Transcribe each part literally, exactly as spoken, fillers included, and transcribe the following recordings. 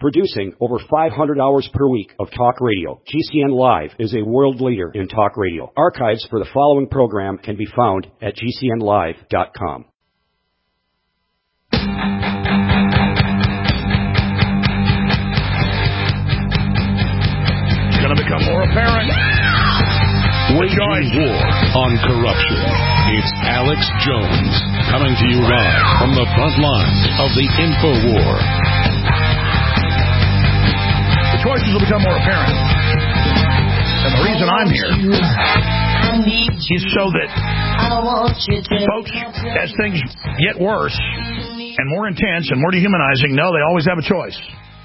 Producing over five hundred hours per week of talk radio, G C N Live is a world leader in talk radio. Archives for the following program can be found at G C N live dot com. It's going to become more apparent. Waging war on corruption. It's Alex Jones coming to you live from the front lines of the info war. The choices will become more apparent. And the reason I'm here is so that folks, as things get worse and more intense and more dehumanizing, know they always have a choice.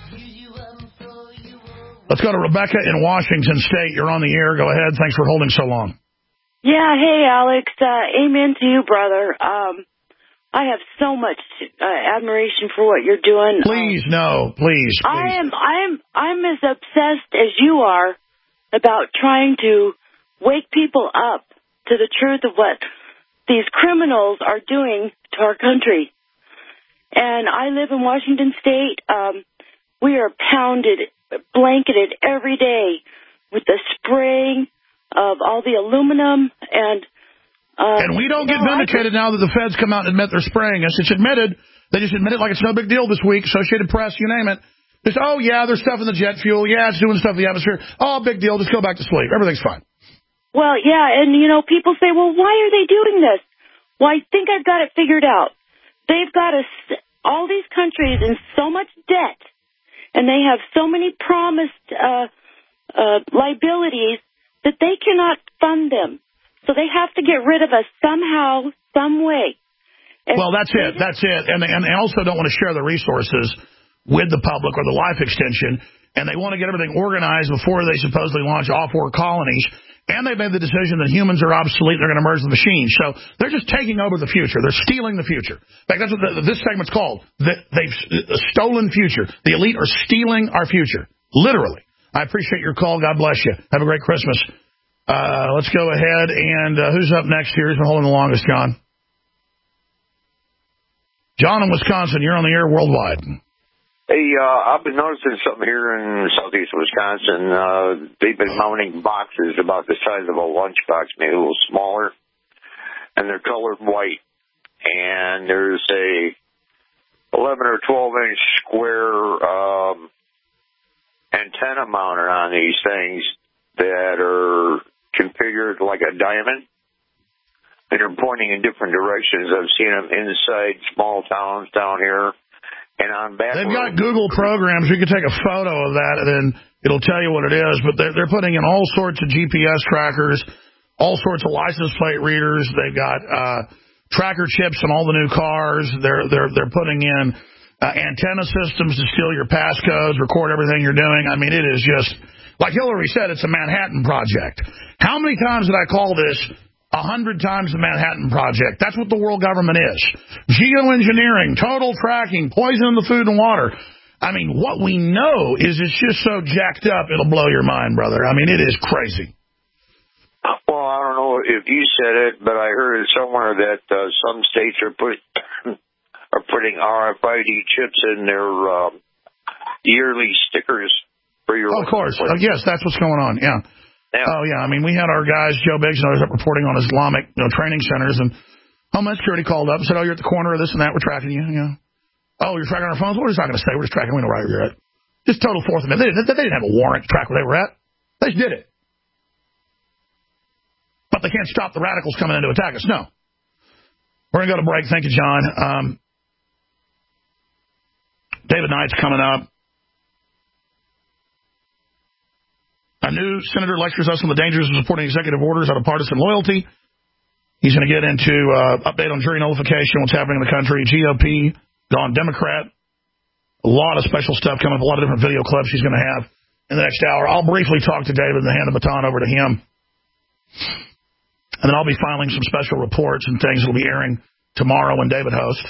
Let's go to Rebecca in Washington State. You're on the air. Go ahead. Thanks for holding so long. Yeah, hey, Alex. Uh, amen to you, brother. Um, I have so much uh, admiration for what you're doing. Please, um, no, please, please. I am, I'm, I'm as obsessed as you are about trying to wake people up to the truth of what these criminals are doing to our country. And I live in Washington State. Um, we are pounded, blanketed every day with the spraying of all the aluminum and... Uh, and we don't get vindicated now that the feds come out and admit they're spraying us. It's admitted. They just admit it like it's no big deal this week. Associated Press, you name it. Just, oh, yeah, there's stuff in the jet fuel. Yeah, it's doing stuff in the atmosphere. Oh, big deal. Just go back to sleep. Everything's fine. Well, yeah, and, you know, people say, well, why are they doing this? Well, I think I've got it figured out. They've got us, all these countries in so much debt, and they have so many promised uh, uh, liabilities that they cannot fund them. So they have to get rid of us somehow, some way. And well, that's it. That's it. And they, and they also don't want to share the resources with the public or the life extension, and they want to get everything organized before they supposedly launch off-war colonies. And they've made the decision that humans are obsolete. They're going to merge the machines. So they're just taking over the future. They're stealing the future. In fact, that's what the, this segment's called. The, they've stolen future. The elite are stealing our future. Literally. I appreciate your call. God bless you. Have a great Christmas. Uh, let's go ahead. And uh, who's up next here? Who's been holding the longest, John? John in Wisconsin. You're on the air worldwide. Hey, uh, I've been noticing something here in southeast Wisconsin. Uh, they've been mounting boxes about the size of a lunchbox, maybe a little smaller, and they're colored white. And there's a eleven or twelve inch square um, antenna mounted on these things that are configured like a diamond, and they're pointing in different directions. I've seen them inside small towns down here. And on back They've got Google programs. You can take a photo of that, and then it'll tell you what it is. But they're, they're putting in all sorts of G P S trackers, all sorts of license plate readers. They've got uh, tracker chips in all the new cars. They're they're they're putting in uh, antenna systems to steal your passcodes, record everything you're doing. I mean, it is just, like Hillary said, it's a Manhattan Project. How many times did I call this a hundred times the Manhattan Project? That's what the world government is. Geoengineering, total tracking, poisoning the food and water. I mean, what we know is it's just so jacked up, it'll blow your mind, brother. I mean, it is crazy. Well, I don't know if you said it, but I heard it somewhere that uh, some states are put are putting R F I D chips in their uh, yearly stickers for your. Oh, of course, uh, yes, that's what's going on. Yeah. Yeah. Oh, yeah. I mean, we had our guys, Joe Biggs and others, up reporting on Islamic you know, training centers, and Homeland Security called up and said, oh, you're at the corner of this and that. We're tracking you. you know. Oh, you're tracking our phones? We're just not going to say. We're just tracking. We know where you're at. Just total Fourth Amendment. They didn't, they didn't have a warrant to track where they were at. They just did it. But they can't stop the radicals coming in to attack us. No. We're going to go to break. Thank you, John. Um, David Knight's coming up. A new senator lectures us on the dangers of supporting executive orders out of partisan loyalty. He's going to get into uh, update on jury nullification, what's happening in the country, G O P, gone Democrat. A lot of special stuff coming up, a lot of different video clips he's going to have in the next hour. I'll briefly talk to David and then hand the baton over to him. And then I'll be filing some special reports and things that will be airing tomorrow when David hosts.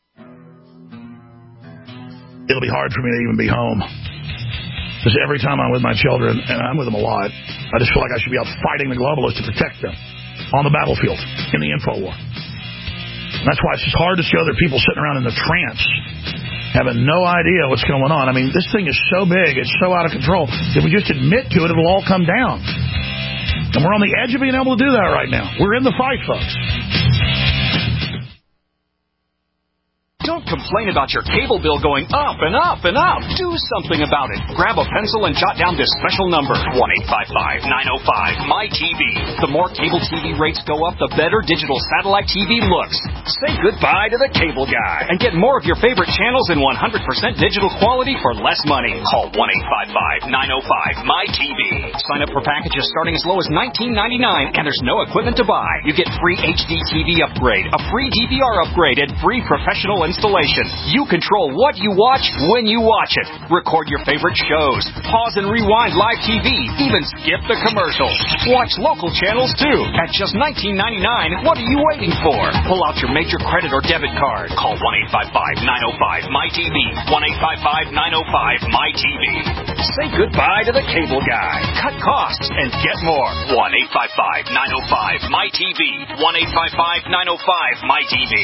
It'll be hard for me to even be home. Because every time I'm with my children, and I'm with them a lot, I just feel like I should be out fighting the globalists to protect them on the battlefield in the info war. And that's why it's just hard to show there are people sitting around in the trance having no idea what's going on. I mean, this thing is so big, it's so out of control. If we just admit to it, it'll all come down. And we're on the edge of being able to do that right now. We're in the fight, folks. Don't complain about your cable bill going up and up and up. Do something about it. Grab a pencil and jot down this special number, one eight five five, nine oh five, M Y T V. The more cable T V rates go up, the better digital satellite T V looks. Say goodbye to the cable guy and get more of your favorite channels in one hundred percent digital quality for less money. Call one eight five five, nine oh five, M Y T V. Sign up for packages starting as low as nineteen ninety-nine, and there's no equipment to buy. You get free H D T V upgrade, a free D V R upgrade, and free professional installation. You control what you watch when you watch it. Record your favorite shows. Pause and rewind live T V. Even skip the commercials. Watch local channels too. At just nineteen ninety-nine, what are you waiting for? Pull out your major credit or debit card. Call one eight five five, nine oh five, M Y T V. one eight five five, nine oh five, M Y T V. Say goodbye to the cable guy. Cut costs and get more. one eight five five, nine oh five, M Y T V. one eight five five, nine oh five, M Y T V.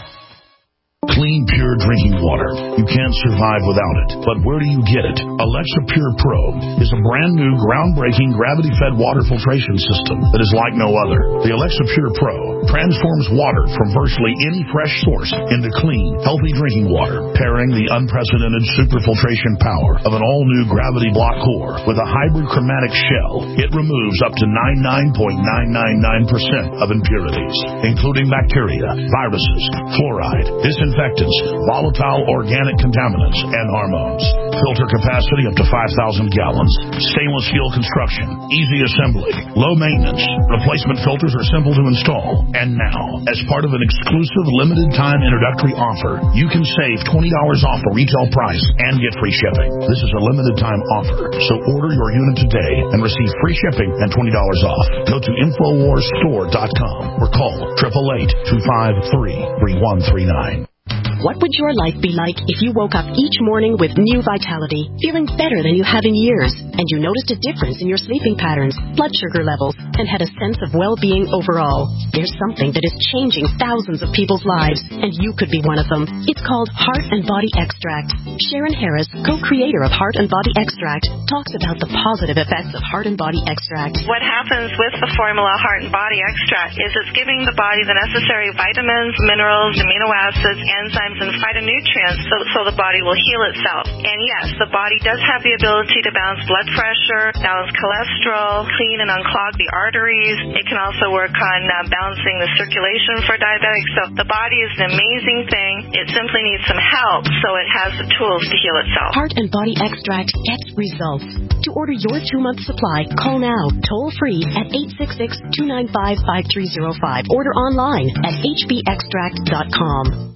Clean, pure drinking water. You can't survive without it. But where do you get it? Alexa Pure Pro is a brand new, groundbreaking, gravity-fed water filtration system that is like no other. The Alexa Pure Pro transforms water from virtually any fresh source into clean, healthy drinking water, pairing the unprecedented superfiltration power of an all-new gravity block core with a hybrid chromatic shell. It removes up to ninety-nine point nine nine nine percent of impurities, including bacteria, viruses, fluoride, disinfectants, volatile organic contaminants, and hormones. Filter capacity up to five thousand gallons. Stainless steel construction. Easy assembly. Low maintenance. Replacement filters are simple to install. And now, as part of an exclusive limited time introductory offer, you can save twenty dollars off the retail price and get free shipping. This is a limited time offer, so order your unit today and receive free shipping and twenty dollars off. Go to infowars store dot com or call eight eight eight, two five three, three one three nine. What would your life be like if you woke up each morning with new vitality, feeling better than you have in years, and you noticed a difference in your sleeping patterns, blood sugar levels, and had a sense of well-being overall? There's something that is changing thousands of people's lives, and you could be one of them. It's called Heart and Body Extract. Sharon Harris, co-creator of Heart and Body Extract, talks about the positive effects of Heart and Body Extract. What happens with the formula Heart and Body Extract is it's giving the body the necessary vitamins, minerals, amino acids, enzymes, and phytonutrients so, so the body will heal itself. And yes, the body does have the ability to balance blood pressure, balance cholesterol, clean and unclog the arteries. It can also work on uh, balancing the circulation for diabetics. So the body is an amazing thing. It simply needs some help so it has the tools to heal itself. Heart and Body Extract gets results. To order your two-month supply, call now, toll-free at eight six six, two nine five, five three zero five. Order online at h b extract dot com.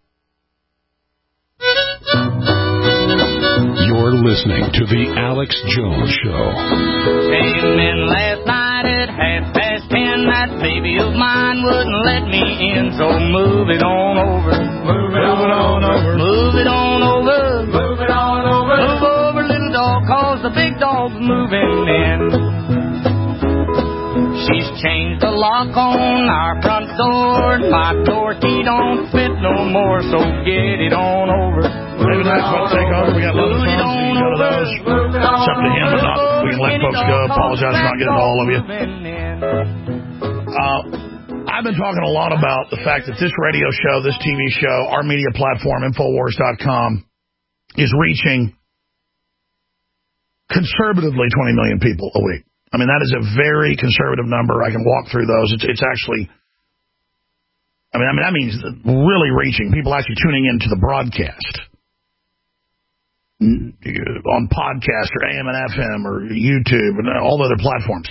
You're listening to The Alex Jones Show. Came in last night at half past ten. That baby of mine wouldn't let me in, so move it on over. Move it on, on over. Move it on over. Move it on over. Move over, little dog, cause the big dog's moving in. She's changed the lock on our front door. My door key don't fit no more, so get it on over. Maybe that's what take over. We got eleven songs. You can go to those. It's up to him, but not. We can let folks go. Apologize for not getting to all of you. Uh, I've been talking a lot about the fact that this radio show, this T V show, our media platform, infowars dot com, is reaching conservatively twenty million people a week. I mean, that is a very conservative number. I can walk through those. It's, it's actually, I mean, I mean, that means really reaching people actually tuning into the broadcast on podcast or A M and F M or YouTube and all the other platforms.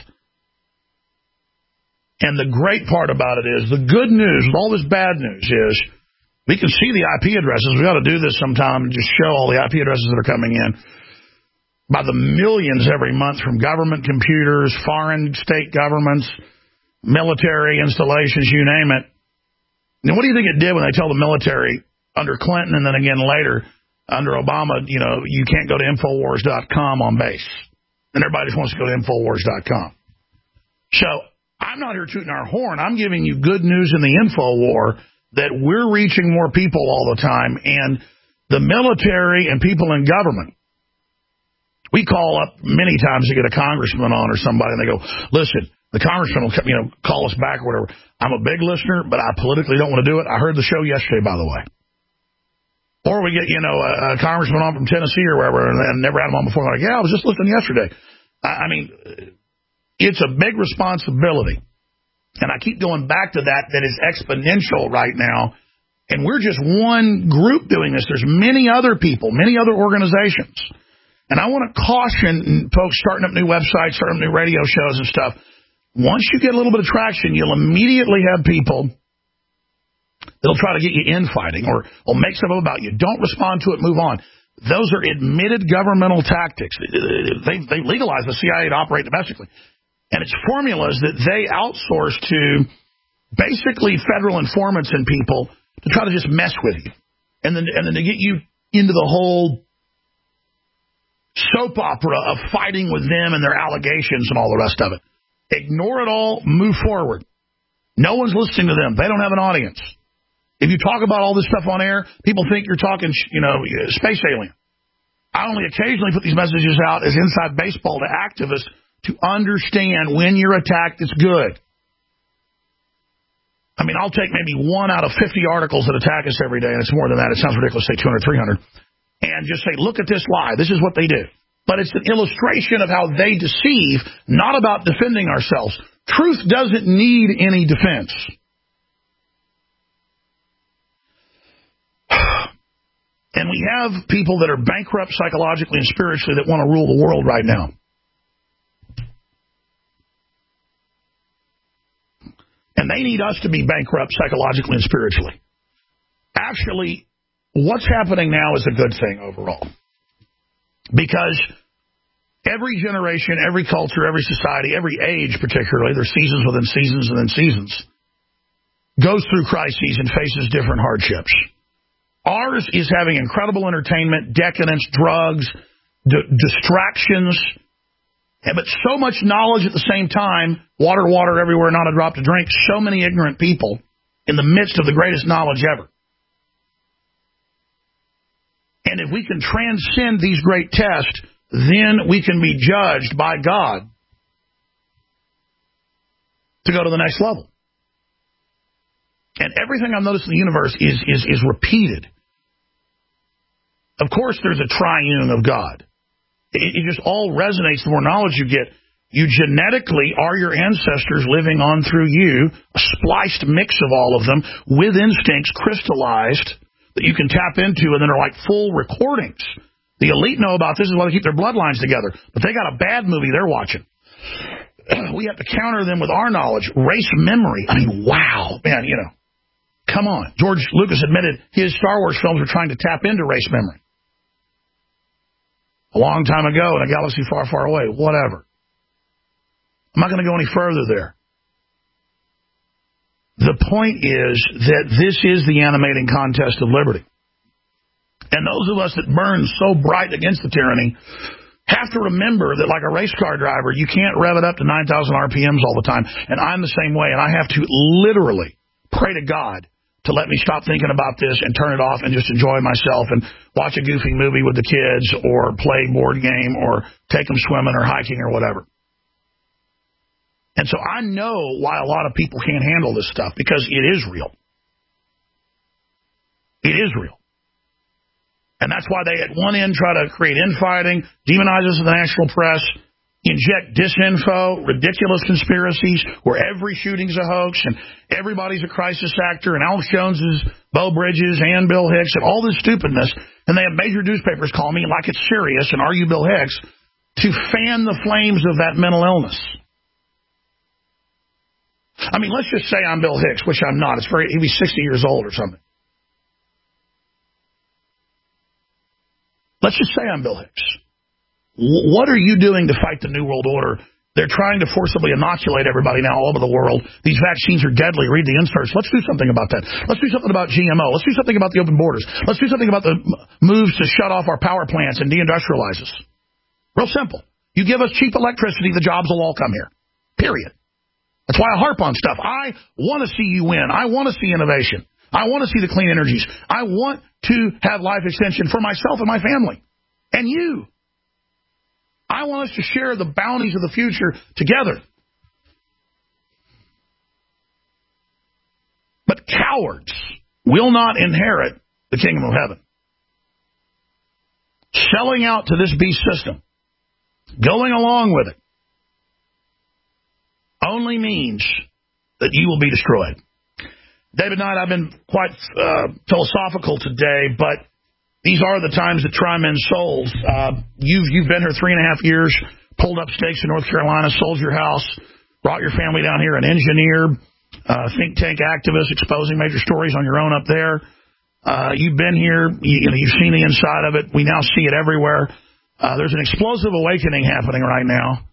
And the great part about it is the good news with all this bad news is we can see the I P addresses. We ought to do this sometime and just show all the I P addresses that are coming in. By the millions every month from government computers, foreign state governments, military installations, you name it. Now, what do you think it did when they tell the military under Clinton and then again later under Obama, you know, you can't go to infowars dot com on base. And everybody just wants to go to infowars dot com. So I'm not here tooting our horn. I'm giving you good news in the InfoWar that we're reaching more people all the time. And the military and people in government. We call up many times to get a congressman on or somebody, and they go, listen, the congressman will you know, call us back or whatever. I'm a big listener, but I politically don't want to do it. I heard the show yesterday, by the way. Or we get, you know, a, a congressman on from Tennessee or wherever, and, and never had him on before. Like, yeah, I was just listening yesterday. I, I mean, it's a big responsibility. And I keep going back to that, that is exponential right now. And we're just one group doing this. There's many other people, many other organizations. And I want to caution folks starting up new websites, starting up new radio shows and stuff. Once you get a little bit of traction, you'll immediately have people that'll try to get you infighting or, or make stuff up about you. Don't respond to it. Move on. Those are admitted governmental tactics. They, they legalized the C I A to operate domestically. And it's formulas that they outsource to basically federal informants and people to try to just mess with you. And then, and then to get you into the whole soap opera of fighting with them and their allegations and all the rest of it. Ignore it all. Move forward. No one's listening to them. They don't have an audience. If you talk about all this stuff on air, people think you're talking, you know, space alien. I only occasionally put these messages out as inside baseball to activists to understand when you're attacked, it's good. I mean, I'll take maybe one out of fifty articles that attack us every day, and it's more than that. It sounds ridiculous, say two hundred, three hundred. And just say, look at this lie. This is what they do. But it's an illustration of how they deceive, not about defending ourselves. Truth doesn't need any defense. And we have people that are bankrupt psychologically and spiritually that want to rule the world right now. And they need us to be bankrupt psychologically and spiritually. Actually, what's happening now is a good thing overall. Because every generation, every culture, every society, every age particularly, there's seasons within seasons within seasons, goes through crises and faces different hardships. Ours is having incredible entertainment, decadence, drugs, d- distractions, but so much knowledge at the same time, water, water everywhere, not a drop to drink, so many ignorant people in the midst of the greatest knowledge ever. And if we can transcend these great tests, then we can be judged by God to go to the next level. And everything I've noticed in the universe is, is, is repeated. Of course, there's a triune of God. It, it just all resonates the more knowledge you get. You genetically are your ancestors living on through you, a spliced mix of all of them with instincts crystallized that you can tap into, and then are like full recordings. The elite know about this is why they keep their bloodlines together. But they got a bad movie they're watching. We have to counter them with our knowledge. Race memory. I mean, wow. Man, you know, come on. George Lucas admitted his Star Wars films were trying to tap into race memory. A long time ago in a galaxy far, far away. Whatever. I'm not going to go any further there. The point is that this is the animating contest of liberty. And those of us that burn so bright against the tyranny have to remember that like a race car driver, you can't rev it up to nine thousand R P Ms all the time. And I'm the same way. And I have to literally pray to God to let me stop thinking about this and turn it off and just enjoy myself and watch a goofy movie with the kids or play board game or take them swimming or hiking or whatever. And so I know why a lot of people can't handle this stuff, because it is real. It is real. And that's why they at one end try to create infighting, demonize us in the national press, inject disinfo, ridiculous conspiracies where every shooting's a hoax and everybody's a crisis actor and Alex Jones is Bo Bridges and Bill Hicks and all this stupidness. And they have major newspapers call me like it's serious and are you Bill Hicks to fan the flames of that mental illness. I mean, let's just say I'm Bill Hicks, which I'm not. It's very, he'd be sixty years old or something. Let's just say I'm Bill Hicks. W- what are you doing to fight the New World Order? They're trying to forcibly inoculate everybody now all over the world. These vaccines are deadly. Read the inserts. Let's do something about that. Let's do something about G M O. Let's do something about the open borders. Let's do something about the moves to shut off our power plants and deindustrialize us. Real simple. You give us cheap electricity, the jobs will all come here. Period. That's why I harp on stuff. I want to see you win. I want to see innovation. I want to see the clean energies. I want to have life extension for myself and my family. And you. I want us to share the bounties of the future together. But cowards will not inherit the kingdom of heaven. Selling out to this beast system, going along with it, only means that you will be destroyed. David Knight, I've been quite uh, philosophical today, but these are the times that try men's souls. Uh, you've, you've been here three and a half years, pulled up stakes in North Carolina, sold your house, brought your family down here, an engineer, uh, think tank activist exposing major stories on your own up there. Uh, you've been here, you, you know, you've seen the inside of it. We now see it everywhere. Uh, there's an explosive awakening happening right now.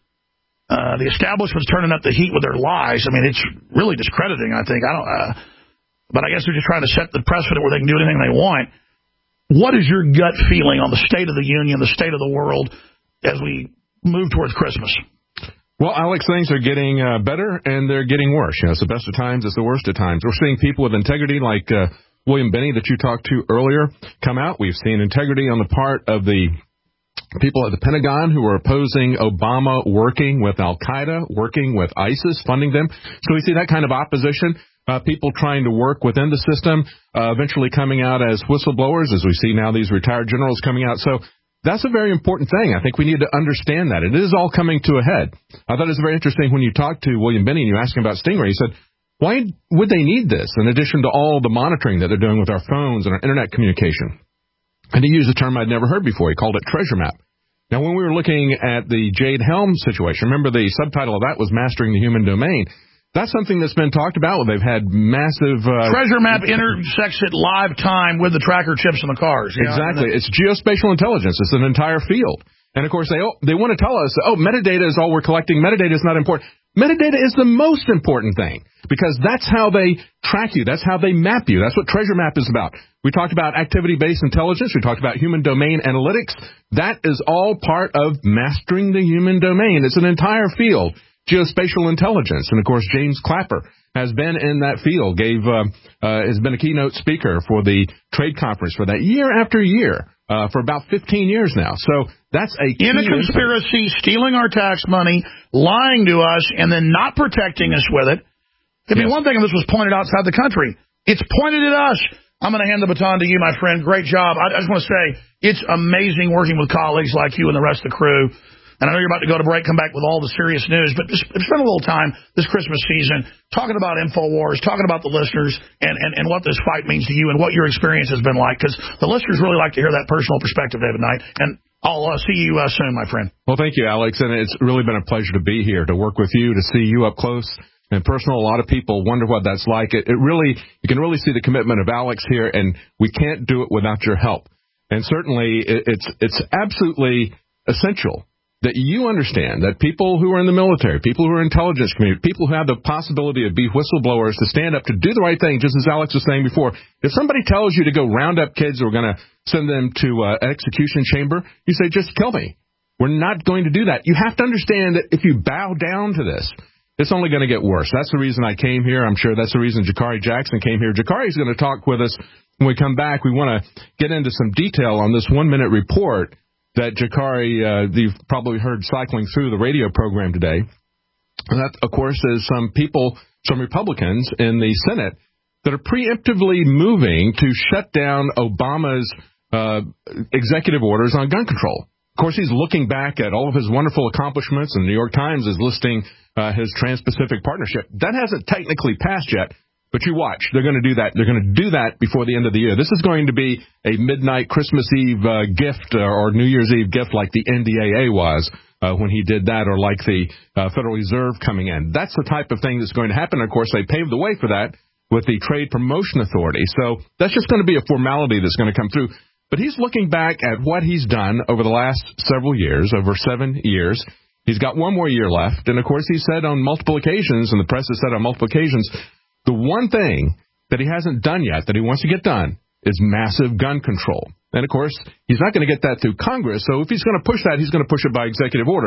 Uh, the establishment's turning up the heat with their lies. I mean, it's really discrediting, I think. I don't, uh, but I guess they're just trying to set the precedent where they can do anything they want. What is your gut feeling on the state of the union, the state of the world, as we move towards Christmas? Well, Alex, things are getting uh, better, and they're getting worse. You know, it's the best of times, it's the worst of times. We're seeing people with integrity like uh, William Binney that you talked to earlier come out. We've seen integrity on the part of the people at the Pentagon who are opposing Obama working with Al-Qaeda, working with ISIS, funding them. So we see that kind of opposition. Uh, people trying to work within the system, uh, eventually coming out as whistleblowers, as we see now these retired generals coming out. So that's a very important thing. I think we need to understand that. It is all coming to a head. I thought it was very interesting when you talked to William Binney and you asked him about Stingray. He said, why would they need this in addition to all the monitoring that they're doing with our phones and our Internet communication? And he used a term I'd never heard before. He called it treasure map. Now, when we were looking at the Jade Helm situation, remember the subtitle of that was Mastering the Human Domain. That's something that's been talked about. They've had massive... Uh, Treasure map intersects it live time with the tracker chips in the cars. Exactly. It's geospatial intelligence. It's an entire field. And, of course, they they want to tell us, oh, metadata is all we're collecting. Metadata is not important. Metadata is the most important thing because that's how they track you. That's how they map you. That's what Treasure Map is about. We talked about activity-based intelligence. We talked about human domain analytics. That is all part of mastering the human domain. It's an entire field. Geospatial intelligence. And, of course, James Clapper has been in that field, gave uh, uh, has been a keynote speaker for the trade conference for that year after year uh, for about fifteen years now. So that's a key in a conspiracy, insight. Stealing our tax money, lying to us, and then not protecting us with it. I mean, yes. One thing of this was pointed outside the country. It's pointed at us. I'm going to hand the baton to you, my friend. Great job. I, I just want to say it's amazing working with colleagues like you and the rest of the crew. And I know you're about to go to break, come back with all the serious news, but just spend a little time this Christmas season talking about InfoWars, talking about the listeners, and, and, and what this fight means to you and what your experience has been like, because the listeners really like to hear that personal perspective, David Knight. And I'll uh, see you uh, soon, my friend. Well, thank you, Alex, and it's really been a pleasure to be here, to work with you, to see you up close and personal. A lot of people wonder what that's like. It, it really, you can really see the commitment of Alex here, and we can't do it without your help. And certainly, it, it's it's absolutely essential that you understand that people who are in the military, people who are in the intelligence community, people who have the possibility to be whistleblowers, to stand up, to do the right thing, just as Alex was saying before. If somebody tells you to go round up kids who are going to send them to uh, an execution chamber, you say, just kill me. We're not going to do that. You have to understand that if you bow down to this, it's only going to get worse. That's the reason I came here. I'm sure that's the reason Jakari Jackson came here. Jakari's going to talk with us when we come back. We want to get into some detail on this one-minute report that Jakari, uh, you've probably heard cycling through the radio program today. And that, of course, is some people, some Republicans in the Senate that are preemptively moving to shut down Obama's uh, executive orders on gun control. Of course, he's looking back at all of his wonderful accomplishments, and the New York Times is listing uh, his Trans-Pacific Partnership. That hasn't technically passed yet. But you watch. They're going to do that. They're going to do that before the end of the year. This is going to be a midnight Christmas Eve uh, gift uh, or New Year's Eve gift like the N D A A was uh, when he did that, or like the uh, Federal Reserve coming in. That's the type of thing that's going to happen. Of course, they paved the way for that with the Trade Promotion Authority. So that's just going to be a formality that's going to come through. But he's looking back at what he's done over the last several years, over seven years. He's got one more year left. And, of course, he said on multiple occasions, and the press has said on multiple occasions, the one thing that he hasn't done yet, that he wants to get done, is massive gun control. And, of course, he's not going to get that through Congress. So if he's going to push that, he's going to push it by executive order.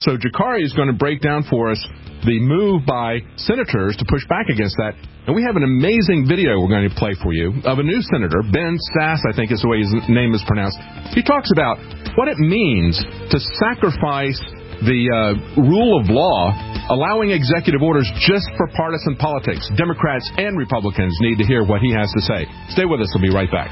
So Jakari is going to break down for us the move by senators to push back against that. And we have an amazing video we're going to play for you of a new senator, Ben Sasse, I think is the way his name is pronounced. He talks about what it means to sacrifice the uh, rule of law, allowing executive orders just for partisan politics. Democrats and Republicans need to hear what he has to say. Stay with us. We'll be right back.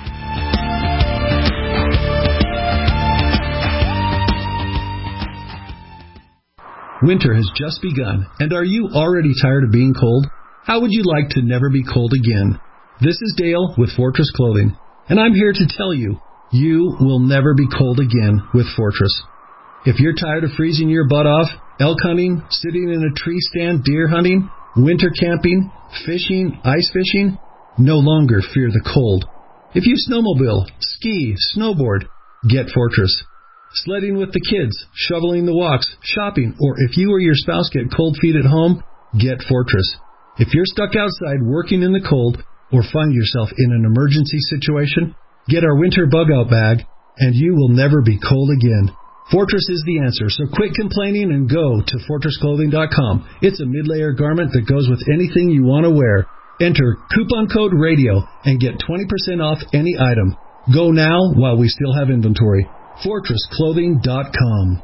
Winter has just begun, and are you already tired of being cold? How would you like to never be cold again? This is Dale with Fortress Clothing, and I'm here to tell you, you will never be cold again with Fortress. If you're tired of freezing your butt off, elk hunting, sitting in a tree stand, deer hunting, winter camping, fishing, ice fishing, no longer fear the cold. If you snowmobile, ski, snowboard, get Fortress. Sledding with the kids, shoveling the walks, shopping, or if you or your spouse get cold feet at home, get Fortress. If you're stuck outside working in the cold or find yourself in an emergency situation, get our winter bug-out bag, and you will never be cold again. Fortress is the answer, so quit complaining and go to fortress clothing dot com. It's a mid-layer garment that goes with anything you want to wear. Enter coupon code RADIO and get twenty percent off any item. Go now while we still have inventory. fortress clothing dot com.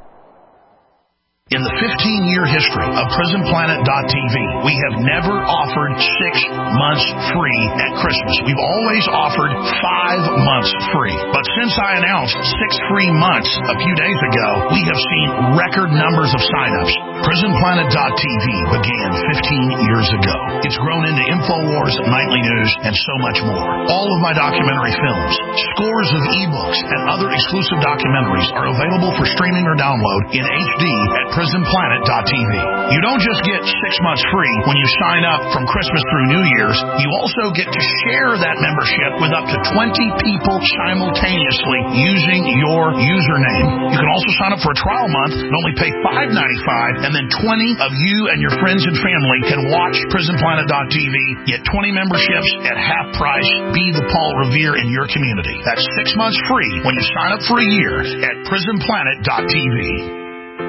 In the fifteen-year history of prison planet dot t v, we have never offered six months free at Christmas. We've always offered five months free. But since I announced six free months a few days ago, we have seen record numbers of sign-ups. prison planet dot t v began fifteen years ago. It's grown into InfoWars, Nightly News, and so much more. All of my documentary films, scores of ebooks, and other exclusive documentaries are available for streaming or download in H D at prison planet dot t v. You don't just get six months free when you sign up from Christmas through New Year's. You also get to share that membership with up to twenty people simultaneously using your username. You can also sign up for a trial month and only pay five ninety-five, and then twenty of you and your friends and family can watch prison planet dot t v. Get twenty memberships at half price. Be the Paul Revere in your community. That's six months free when you sign up for a year at prison planet dot t v.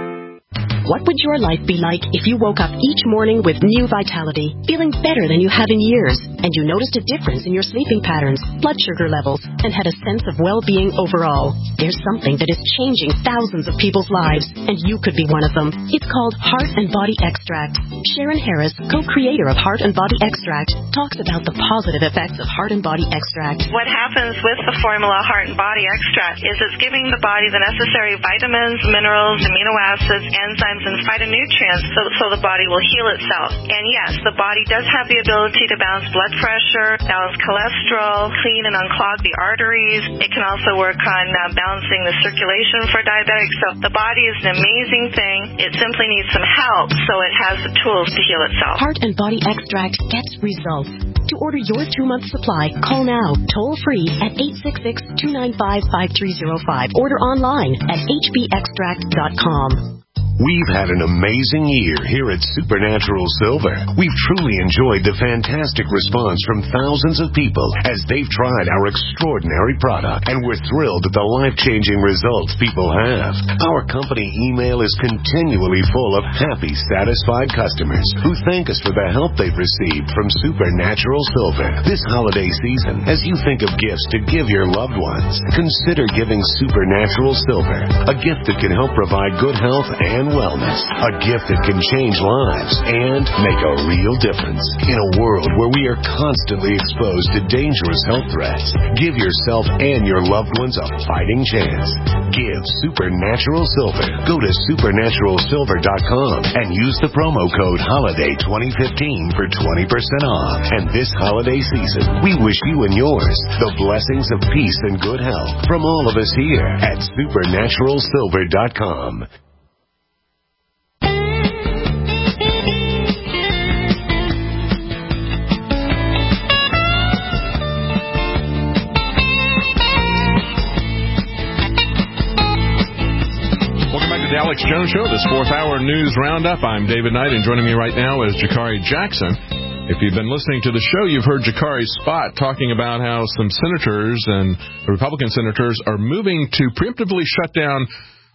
What would your life be like if you woke up each morning with new vitality, feeling better than you have in years, and you noticed a difference in your sleeping patterns, blood sugar levels, and had a sense of well-being overall? There's something that is changing thousands of people's lives, and you could be one of them. It's called Heart and Body Extract. Sharon Harris, co-creator of Heart and Body Extract, talks about the positive effects of Heart and Body Extract. What happens with the formula Heart and Body Extract is it's giving the body the necessary vitamins, minerals, amino acids, enzymes, and phytonutrients so, so the body will heal itself. And yes, the body does have the ability to balance blood pressure, balance cholesterol, clean and unclog the arteries. It can also work on uh, balancing the circulation for diabetics. So the body is an amazing thing. It simply needs some help so it has the tools to heal itself. Heart and Body Extract gets results. To order your two-month supply, call now, toll-free at eight six six, two nine five, five three zero five. Order online at h b extract dot com. We've had an amazing year here at Supernatural Silver. We've truly enjoyed the fantastic response from thousands of people as they've tried our extraordinary product, and we're thrilled at the life-changing results people have. Our company email is continually full of happy, satisfied customers who thank us for the help they've received from Supernatural Silver. This holiday season, as you think of gifts to give your loved ones, consider giving Supernatural Silver, a gift that can help provide good health and wellness, a gift that can change lives and make a real difference. In a world where we are constantly exposed to dangerous health threats, give yourself and your loved ones a fighting chance. Give Supernatural Silver. Go to supernatural silver dot com and use the promo code HOLIDAY twenty fifteen for twenty percent off. And this holiday season, we wish you and yours the blessings of peace and good health from all of us here at supernatural silver dot com. The Alex Jones Show, this fourth hour news roundup. I'm David Knight, and joining me right now is Jakari Jackson. If you've been listening to the show, you've heard Jakari's spot talking about how some senators and Republican senators are moving to preemptively shut down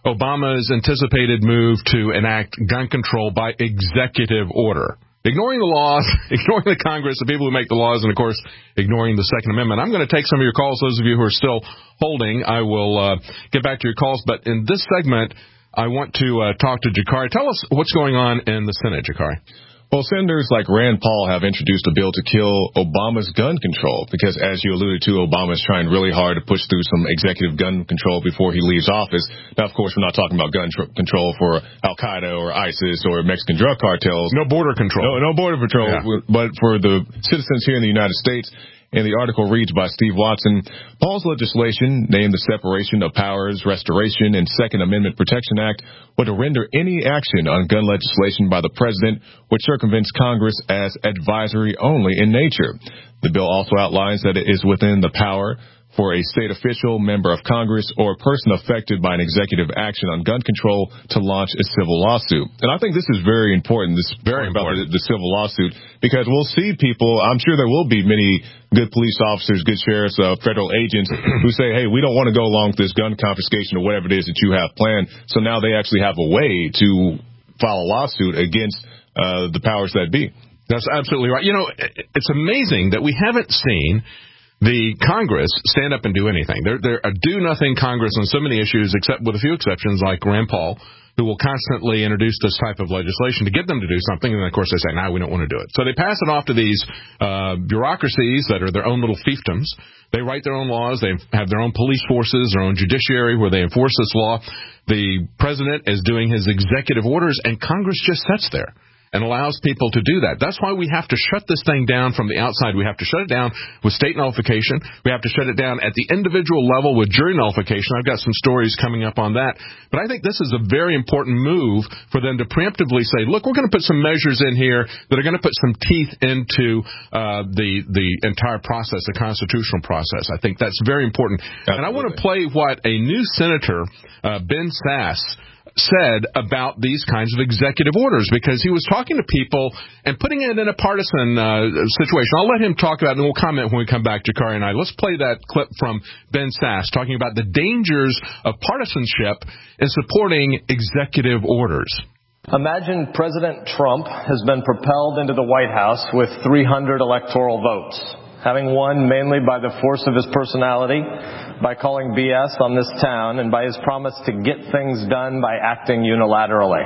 Obama's anticipated move to enact gun control by executive order. Ignoring the laws, ignoring the Congress, the people who make the laws, and, of course, ignoring the Second Amendment. I'm going to take some of your calls. Those of you who are still holding, I will uh, get back to your calls. But in this segment, I want to uh, talk to Jakari. Tell us what's going on in the Senate, Jakari. Well, senators like Rand Paul have introduced a bill to kill Obama's gun control because, as you alluded to, Obama is trying really hard to push through some executive gun control before he leaves office. Now, of course, we're not talking about gun tr- control for Al-Qaeda or ISIS or Mexican drug cartels. No border control. No, no border control. Yeah. But for the citizens here in the United States, and the article reads by Steve Watson, Paul's legislation, named the Separation of Powers Restoration and Second Amendment Protection Act, would render any action on gun legislation by the president, which circumvents Congress as advisory only in nature. The bill also outlines that it is within the power for a state official, member of Congress, or person affected by an executive action on gun control to launch a civil lawsuit. And I think this is very important, this very important about the, the civil lawsuit, because we'll see people, I'm sure there will be many good police officers, good sheriffs, uh, federal agents who say, hey, we don't want to go along with this gun confiscation or whatever it is that you have planned. So now they actually have a way to file a lawsuit against uh, the powers that be. That's absolutely right. You know, it's amazing that we haven't seen the Congress stand up and do anything. They're, they're a do-nothing Congress on so many issues, except with a few exceptions like Rand Paul, who will constantly introduce this type of legislation to get them to do something, and then, of course, they say, no, we don't want to do it. So they pass it off to these uh, bureaucracies that are their own little fiefdoms. They write their own laws. They have their own police forces, their own judiciary where they enforce this law. The president is doing his executive orders, and Congress just sits there and allows people to do that. That's why we have to shut this thing down from the outside. We have to shut it down with state nullification. We have to shut it down at the individual level with jury nullification. I've got some stories coming up on that. But I think this is a very important move for them to preemptively say, look, we're going to put some measures in here that are going to put some teeth into uh, the the entire process, the constitutional process. I think that's very important. Absolutely. And I want to play what a new senator, uh, Ben Sasse, said about these kinds of executive orders, because he was talking to people and putting it in a partisan uh, situation. I'll let him talk about it, and we'll comment when we come back, Jakari and I. Let's play that clip from Ben Sasse talking about the dangers of partisanship in supporting executive orders. Imagine President Trump has been propelled into the White House with three hundred electoral votes, having won mainly by the force of his personality, by calling B S on this town, and by his promise to get things done by acting unilaterally.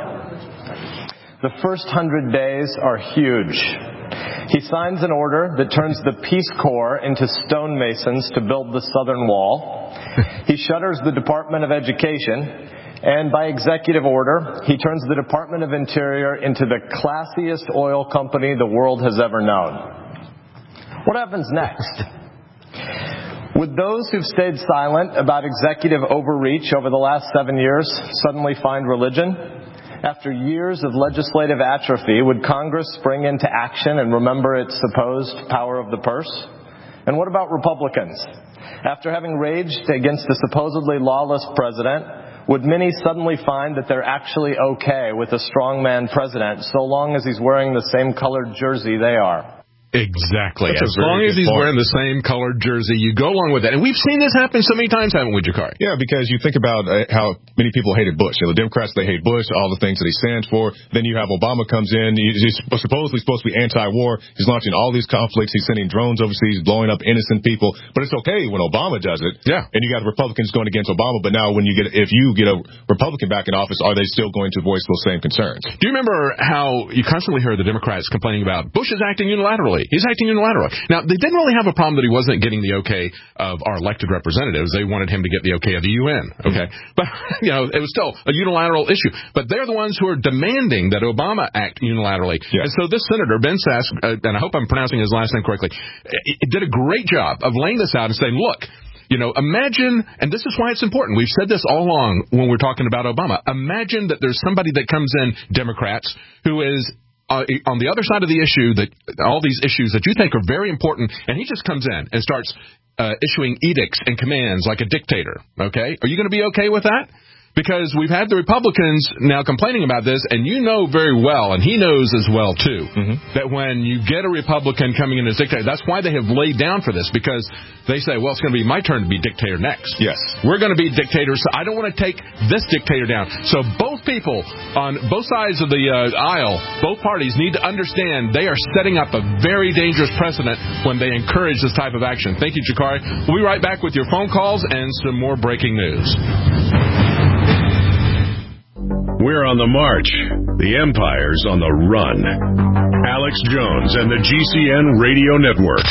The first hundred days are huge. He signs an order that turns the Peace Corps into stonemasons to build the Southern Wall. He shutters the Department of Education, and by executive order, he turns the Department of Interior into the classiest oil company the world has ever known. What happens next? Would those who've stayed silent about executive overreach over the last seven years suddenly find religion? After years of legislative atrophy, would Congress spring into action and remember its supposed power of the purse? And what about Republicans? After having raged against a supposedly lawless president, would many suddenly find that they're actually okay with a strongman president so long as he's wearing the same colored jersey they are? Exactly. That's as long as he's point. wearing the same colored jersey, you go along with that. And we've seen this happen so many times, haven't we, Jakari? Yeah, because you think about uh, how many people hated Bush. You know, the Democrats, they hate Bush, all the things that he stands for. Then you have Obama comes in. He's supposedly supposed to be anti-war. He's launching all these conflicts. He's sending drones overseas, blowing up innocent people. But it's okay when Obama does it. Yeah. And you got Republicans going against Obama. But now when you get, if you get a Republican back in office, are they still going to voice those same concerns? Do you remember how you constantly heard the Democrats complaining about Bush is acting unilaterally? He's acting unilaterally. Now, they didn't really have a problem that he wasn't getting the okay of our elected representatives. They wanted him to get the okay of the U N. Okay. Mm-hmm. But, you know, it was still a unilateral issue. But they're the ones who are demanding that Obama act unilaterally. Yeah. And so this senator, Ben Sasse, uh, and I hope I'm pronouncing his last name correctly, it did a great job of laying this out and saying, look, you know, imagine, and this is why it's important. We've said this all along when we're talking about Obama. Imagine that there's somebody that comes in, Democrats, who is Uh, on the other side of the issue, that all these issues that you think are very important, and he just comes in and starts uh, issuing edicts and commands like a dictator, okay? Are you going to be okay with that? because we've had the Republicans now complaining about this, and you know very well, and he knows as well, too, mm-hmm. that when you get a Republican coming in as dictator, that's why they have laid down for this, because they say, well, it's going to be my turn to be dictator next. Yes. We're going to be dictators, so I don't want to take this dictator down. So both people on both sides of the uh, aisle, both parties need to understand they are setting up a very dangerous precedent when they encourage this type of action. Thank you, Jakari. We'll be right back with your phone calls and some more breaking news. We're on the march. The Empire's on the run. Alex Jones and the G C N Radio Network.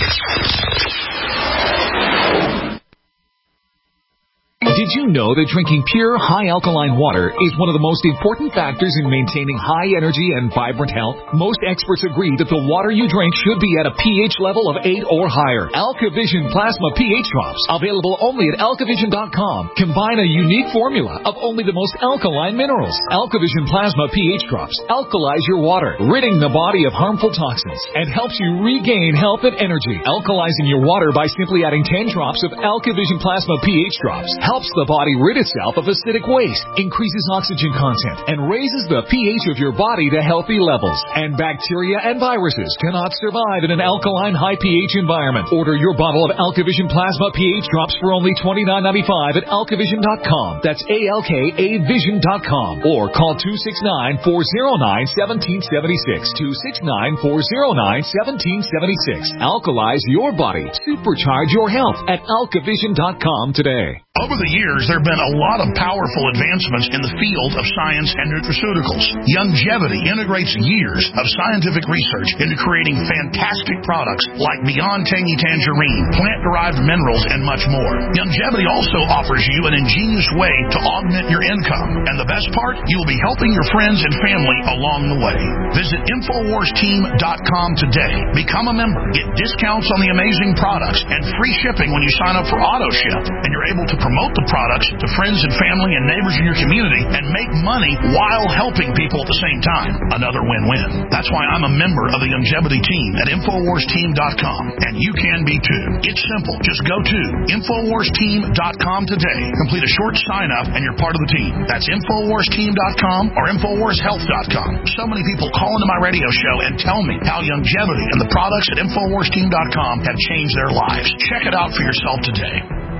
Did you know that drinking pure, high-alkaline water is one of the most important factors in maintaining high energy and vibrant health? Most experts agree that the water you drink should be at a pH level of eight or higher. AlkaVision Plasma pH Drops, available only at alkavision dot com, combine a unique formula of only the most alkaline minerals. AlkaVision Plasma pH Drops alkalize your water, ridding the body of harmful toxins, and helps you regain health and energy. Alkalizing your water by simply adding ten drops of AlkaVision Plasma pH Drops helps the body rid itself of acidic waste, increases oxygen content, and raises the pH of your body to healthy levels. And bacteria and viruses cannot survive in an alkaline high pH environment. Order your bottle of AlkaVision Plasma pH Drops for only twenty-nine ninety-five at alkavision dot com. That's A L K A vision dot com. Or call two six nine, four oh nine, one seven seven six. two six nine, four oh nine, one seven seven six. Alkalize your body. Supercharge your health at alkavision dot com today. Over the years, there have been a lot of powerful advancements in the field of science and nutraceuticals. Youngevity integrates years of scientific research into creating fantastic products like Beyond Tangy Tangerine, plant-derived minerals, and much more. Youngevity also offers you an ingenious way to augment your income. And the best part, you will be helping your friends and family along the way. Visit infowars team dot com today. Become a member, get discounts on the amazing products, and free shipping when you sign up for AutoShip. And you're able to promote the products to friends and family and neighbors in your community and make money while helping people at the same time. Another win-win. That's why I'm a member of the Youngevity team at infowars team dot com, and you can be too. It's simple. Just go to infowars team dot com today. Complete a short sign-up and you're part of the team. That's infowars team dot com or infowars health dot com. So many people call into my radio show and tell me how Youngevity and the products at infowars team dot com have changed their lives. Check it out for yourself today.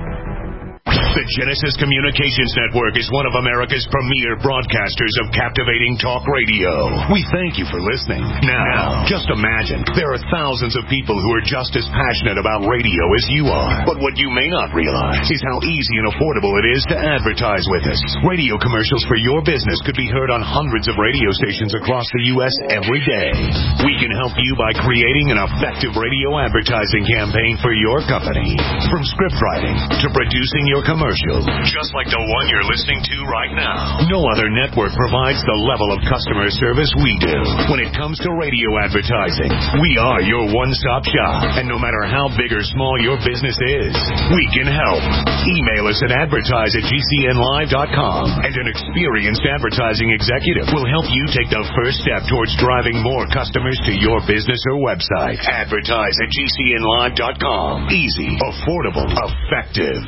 The Genesis Communications Network is one of America's premier broadcasters of captivating talk radio. We thank you for listening. Now, just imagine, there are thousands of people who are just as passionate about radio as you are. But what you may not realize is how easy and affordable it is to advertise with us. Radio commercials for your business could be heard on hundreds of radio stations across the U S every day. We can help you by creating an effective radio advertising campaign for your company. From script writing to producing your commercial, just like the one you're listening to right now. No other network provides the level of customer service we do. When it comes to radio advertising, we are your one-stop shop. And no matter how big or small your business is, we can help. Email us at advertise at g c n live dot com, and an experienced advertising executive will help you take the first step towards driving more customers to your business or website. Advertise at g c n live dot com. Easy, affordable, effective.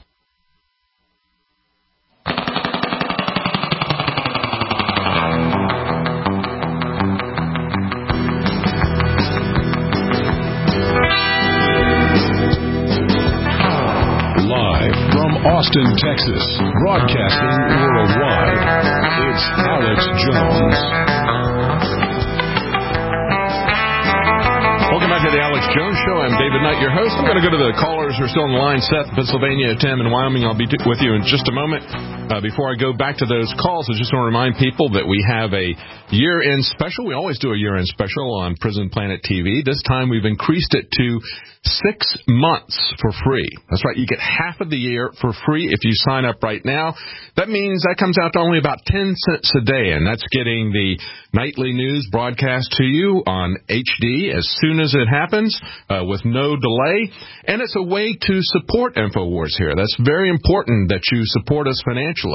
Austin, Texas, broadcasting worldwide. It's Alex Jones. Welcome back to the Alex Jones Show. I'm David Knight, your host. I'm going to go to the callers who are still on the line. Seth, Pennsylvania, Tim, and Wyoming. I'll be t- with you in just a moment. Uh, before I go back to those calls, I just want to remind people that we have a year-end special. We always do a year-end special on Prison Planet T V. This time we've increased it to six months for free. That's right. You get half of the year for free if you sign up right now. That means that comes out to only about ten cents a day, and that's getting the nightly news broadcast to you on H D as soon as it happens uh, with no delay. And it's a way to support InfoWars here. That's very important that you support us financially.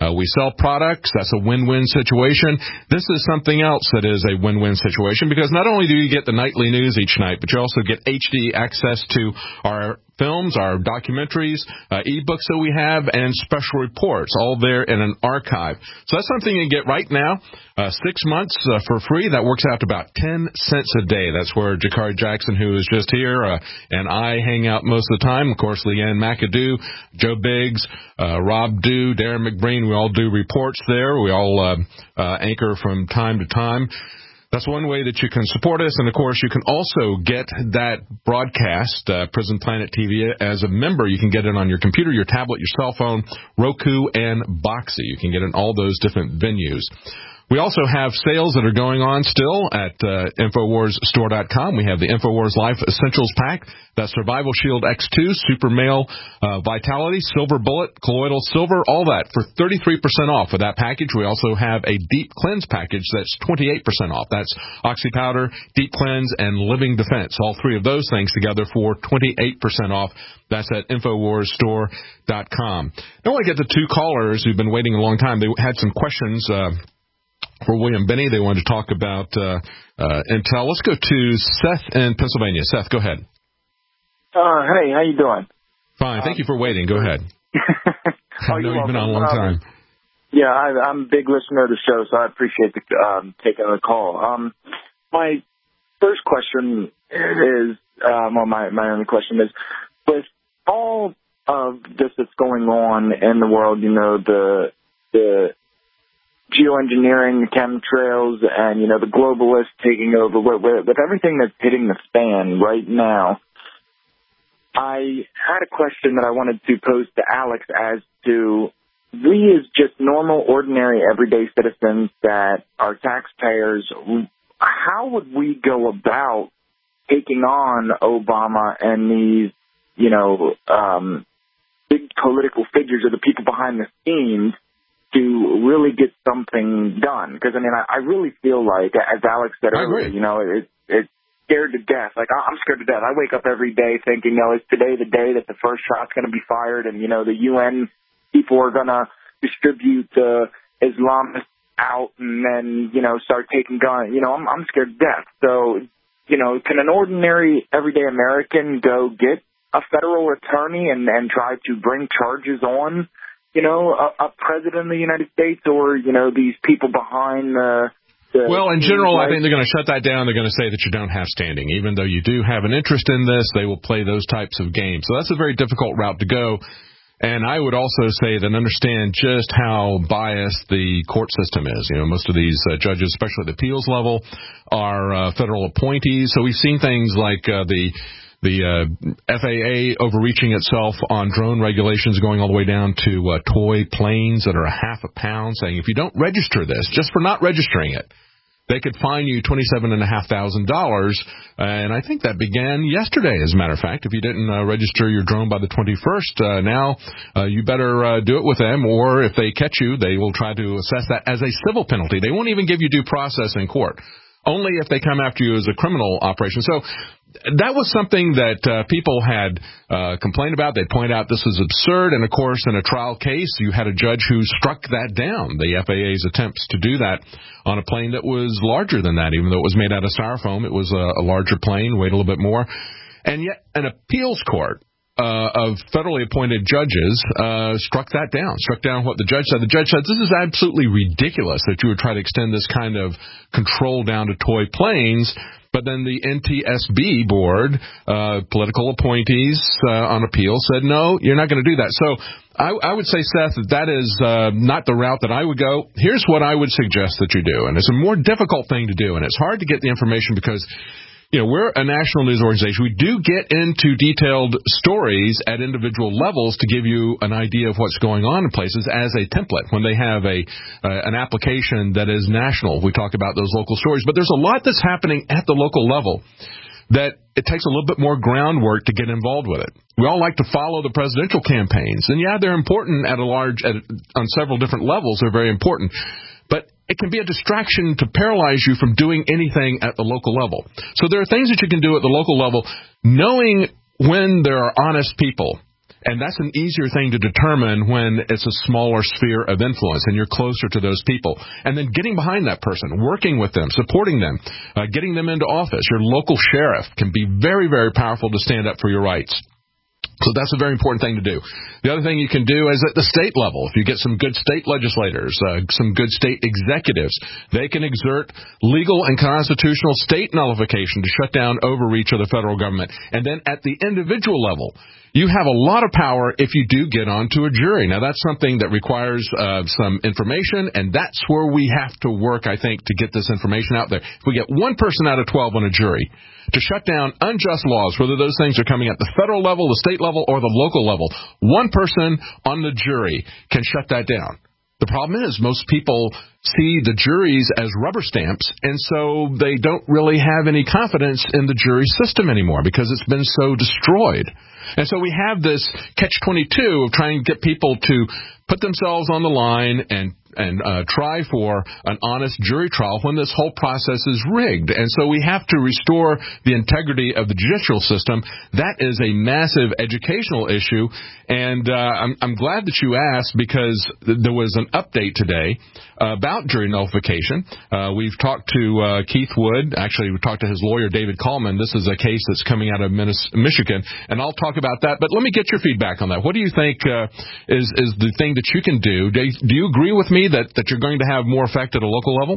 Uh, we sell products. That's a win-win situation. This is something else that is a win-win situation because not only do you get the nightly news each night, but you also get H D access to our films, our documentaries, uh, ebooks that we have, and special reports, all there in an archive. So that's something you get right now, uh, six months uh, for free. That works out to about ten cents a day. That's where Jakari Jackson, who is just here, uh, and I hang out most of the time. Of course, Leanne McAdoo, Joe Biggs, uh, Rob Dew, Darren McBreen, we all do reports there. We all uh, uh, anchor from time to time. That's one way that you can support us. And, of course, you can also get that broadcast, uh, Prison Planet T V, as a member. You can get it on your computer, your tablet, your cell phone, Roku, and Boxee. You can get it in all those different venues. We also have sales that are going on still at uh, Infowars Store dot com. We have the Infowars Life Essentials Pack, that Survival Shield X two, Super Male uh, Vitality, Silver Bullet, Colloidal Silver, all that for thirty-three percent off of that package. We also have a Deep Cleanse package that's twenty-eight percent off. That's Oxy Powder, Deep Cleanse, and Living Defense. All three of those things together for twenty-eight percent off. That's at Infowars Store dot com. Now I get the two callers who've been waiting a long time. They had some questions uh, for William Binney. They wanted to talk about uh, uh, Intel. Let's go to Seth in Pennsylvania. Seth, go ahead. Uh, hey, how you doing? Fine. Thank you for waiting. Go ahead. oh, I know you've been on a long time. Um, yeah, I, I'm a big listener to the show, so I appreciate the, um, taking the call. Um, my first question is, um, well, my, my only question is, with all of this that's going on in the world, you know, the the geoengineering, the chemtrails, and, you know, the globalists taking over, with, with everything that's hitting the fan right now, I had a question that I wanted to pose to Alex as to, we as just normal, ordinary, everyday citizens that are taxpayers, how would we go about taking on Obama and these, you know, um, big political figures or the people behind the scenes to really get something done? Because, I mean, I, I really feel like, as Alex said earlier, you know, it, it's scared to death. Like, I'm scared to death. I wake up every day thinking, you know, is today the day that the first shot's going to be fired and, you know, the U N people are going to distribute uh, Islamists out and then, you know, start taking guns. You know, I'm, I'm scared to death. So, you know, can an ordinary, everyday American go get a federal attorney and, and try to bring charges on, you know, a, a president of the United States or, you know, these people behind the... the well, in general, I think they're going to shut that down. They're going to say that you don't have standing. Even though you do have an interest in this, they will play those types of games. So that's a very difficult route to go. And I would also say that understand just how biased the court system is. You know, most of these uh, judges, especially at the appeals level, are uh, federal appointees. So we've seen things like uh, the the uh, F A A overreaching itself on drone regulations, going all the way down to uh, toy planes that are a half a pound, saying if you don't register this, just for not registering it, they could fine you twenty-seven thousand five hundred dollars, and I think that began yesterday, as a matter of fact. If you didn't uh, register your drone by the twenty-first, uh, now uh, you better uh, do it with them, or if they catch you, they will try to assess that as a civil penalty. They won't even give you due process in court, only if they come after you as a criminal operation. So that was something that uh, people had uh, complained about. They pointed out this was absurd. And, of course, in a trial case, you had a judge who struck that down, the F A A's attempts to do that on a plane that was larger than that. Even though it was made out of styrofoam, it was a, a larger plane, weighed a little bit more. And yet an appeals court uh, of federally appointed judges uh, struck that down, struck down what the judge said. The judge said, this is absolutely ridiculous that you would try to extend this kind of control down to toy planes. But then the N T S B board, uh, political appointees uh, on appeal, said, no, you're not going to do that. So I, I would say, Seth, that that is uh, not the route that I would go. Here's what I would suggest that you do. And it's a more difficult thing to do. And it's hard to get the information because, you know, we're a national news organization. We do get into detailed stories at individual levels to give you an idea of what's going on in places as a template. When they have a uh, an application that is national, we talk about those local stories. But there's a lot that's happening at the local level that it takes a little bit more groundwork to get involved with it. We all like to follow the presidential campaigns. And, yeah, they're important at a large at, on several different levels. They're very important. But it can be a distraction to paralyze you from doing anything at the local level. So there are things that you can do at the local level, knowing when there are honest people And that's an easier thing to determine when it's a smaller sphere of influence and you're closer to those people. And then getting behind that person, working with them, supporting them, uh, getting them into office. Your local sheriff can be very, very powerful to stand up for your rights. So that's a very important thing to do. The other thing you can do is at the state level. If you get some good state legislators, uh, some good state executives, they can exert legal and constitutional state nullification to shut down overreach of the federal government. And then at the individual level, you have a lot of power if you do get onto a jury. Now, that's something that requires uh, some information, and that's where we have to work, I think, to get this information out there. If we get one person out of twelve on a jury to shut down unjust laws, whether those things are coming at the federal level, the state level, or the local level, one person on the jury can shut that down. The problem is most people see the juries as rubber stamps, and so they don't really have any confidence in the jury system anymore because it's been so destroyed. And so we have this catch twenty-two of trying to get people to put themselves on the line and and uh, try for an honest jury trial when this whole process is rigged. And so we have to restore the integrity of the judicial system. That is a massive educational issue, and uh, I'm, I'm glad that you asked because th- there was an update today uh, about jury nullification. Uh, we've talked to uh, Keith Wood. Actually, we talked to his lawyer, David Coleman. This is a case that's coming out of Minnesota, Michigan, and I'll talk about that. But let me get your feedback on that. What do you think uh, is, is the thing that you can do? Do you, do you agree with me that, that you're going to have more effect at a local level?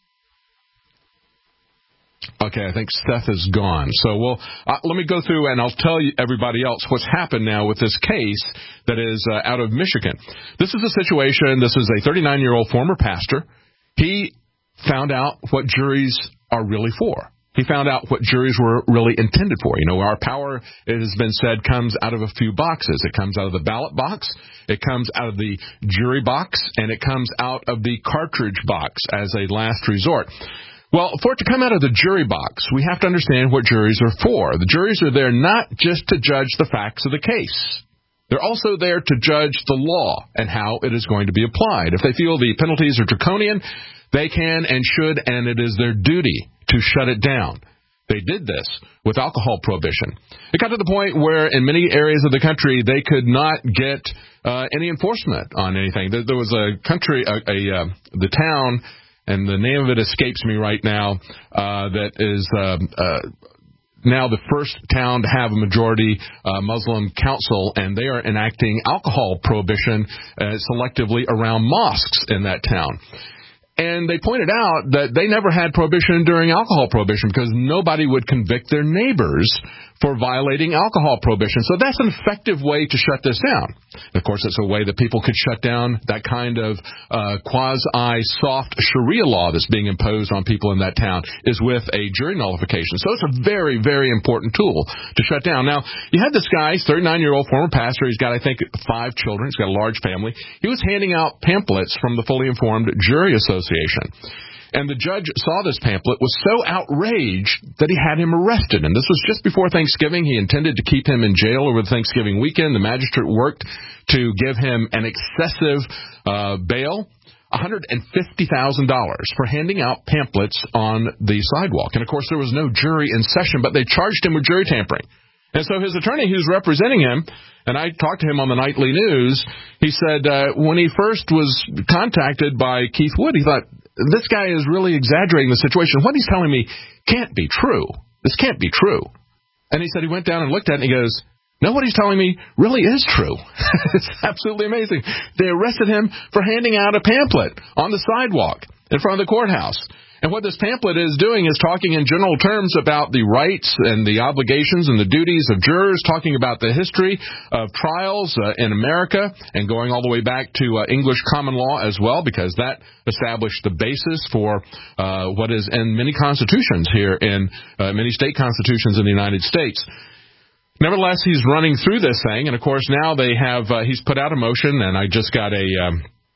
Okay, I think Seth is gone. So we'll, uh, let me go through and I'll tell you everybody else what's happened now with this case that is uh, out of Michigan. This is a situation, this is a thirty-nine-year-old former pastor. He found out what juries are really for. He found out what juries were really intended for. You know, our power, it has been said, comes out of a few boxes. It comes out of the ballot box, it comes out of the jury box, and it comes out of the cartridge box as a last resort. Well, for it to come out of the jury box, we have to understand what juries are for. The juries are there not just to judge the facts of the case. They're also there to judge the law and how it is going to be applied. If they feel the penalties are draconian, they can and should, and it is their duty to shut it down. They did this with alcohol prohibition. It got to the point where in many areas of the country they could not get uh, any enforcement on anything. There, there was a country, a, a uh, the town, and the name of it escapes me right now, uh, that is uh, uh, now the first town to have a majority uh, Muslim council, and they are enacting alcohol prohibition uh, selectively around mosques in that town. And they pointed out that they never had prohibition during alcohol prohibition because nobody would convict their neighbors for violating alcohol prohibition. So that's an effective way to shut this down. Of course, it's a way that people could shut down that kind of uh, quasi-soft Sharia law that's being imposed on people in that town is with a jury nullification. So it's a very, very important tool to shut down. Now, you had this guy, thirty-nine-year-old former pastor. He's got, I think, five children. He's got a large family. He was handing out pamphlets from the Fully Informed Jury Association. And the judge saw this pamphlet, was so outraged that he had him arrested. And this was just before Thanksgiving. He intended to keep him in jail over the Thanksgiving weekend. The magistrate worked to give him an excessive uh, bail, one hundred fifty thousand dollars, for handing out pamphlets on the sidewalk. And, of course, there was no jury in session, but they charged him with jury tampering. And so his attorney who's representing him, and I talked to him on the nightly news, he said uh, when he first was contacted by Keith Wood, he thought, this guy is really exaggerating the situation. What he's telling me can't be true. This can't be true. And he said he went down and looked at it and he goes, no, what he's telling me really is true. It's absolutely amazing. They arrested him for handing out a pamphlet on the sidewalk in front of the courthouse. And what this pamphlet is doing is talking in general terms about the rights and the obligations and the duties of jurors, talking about the history of trials uh, in America and going all the way back to uh, English common law as well, because that established the basis for uh, what is in many constitutions here in uh, many state constitutions in the United States. Nevertheless, he's running through this thing, and of course now they have uh, he's put out a motion, and I just got a um,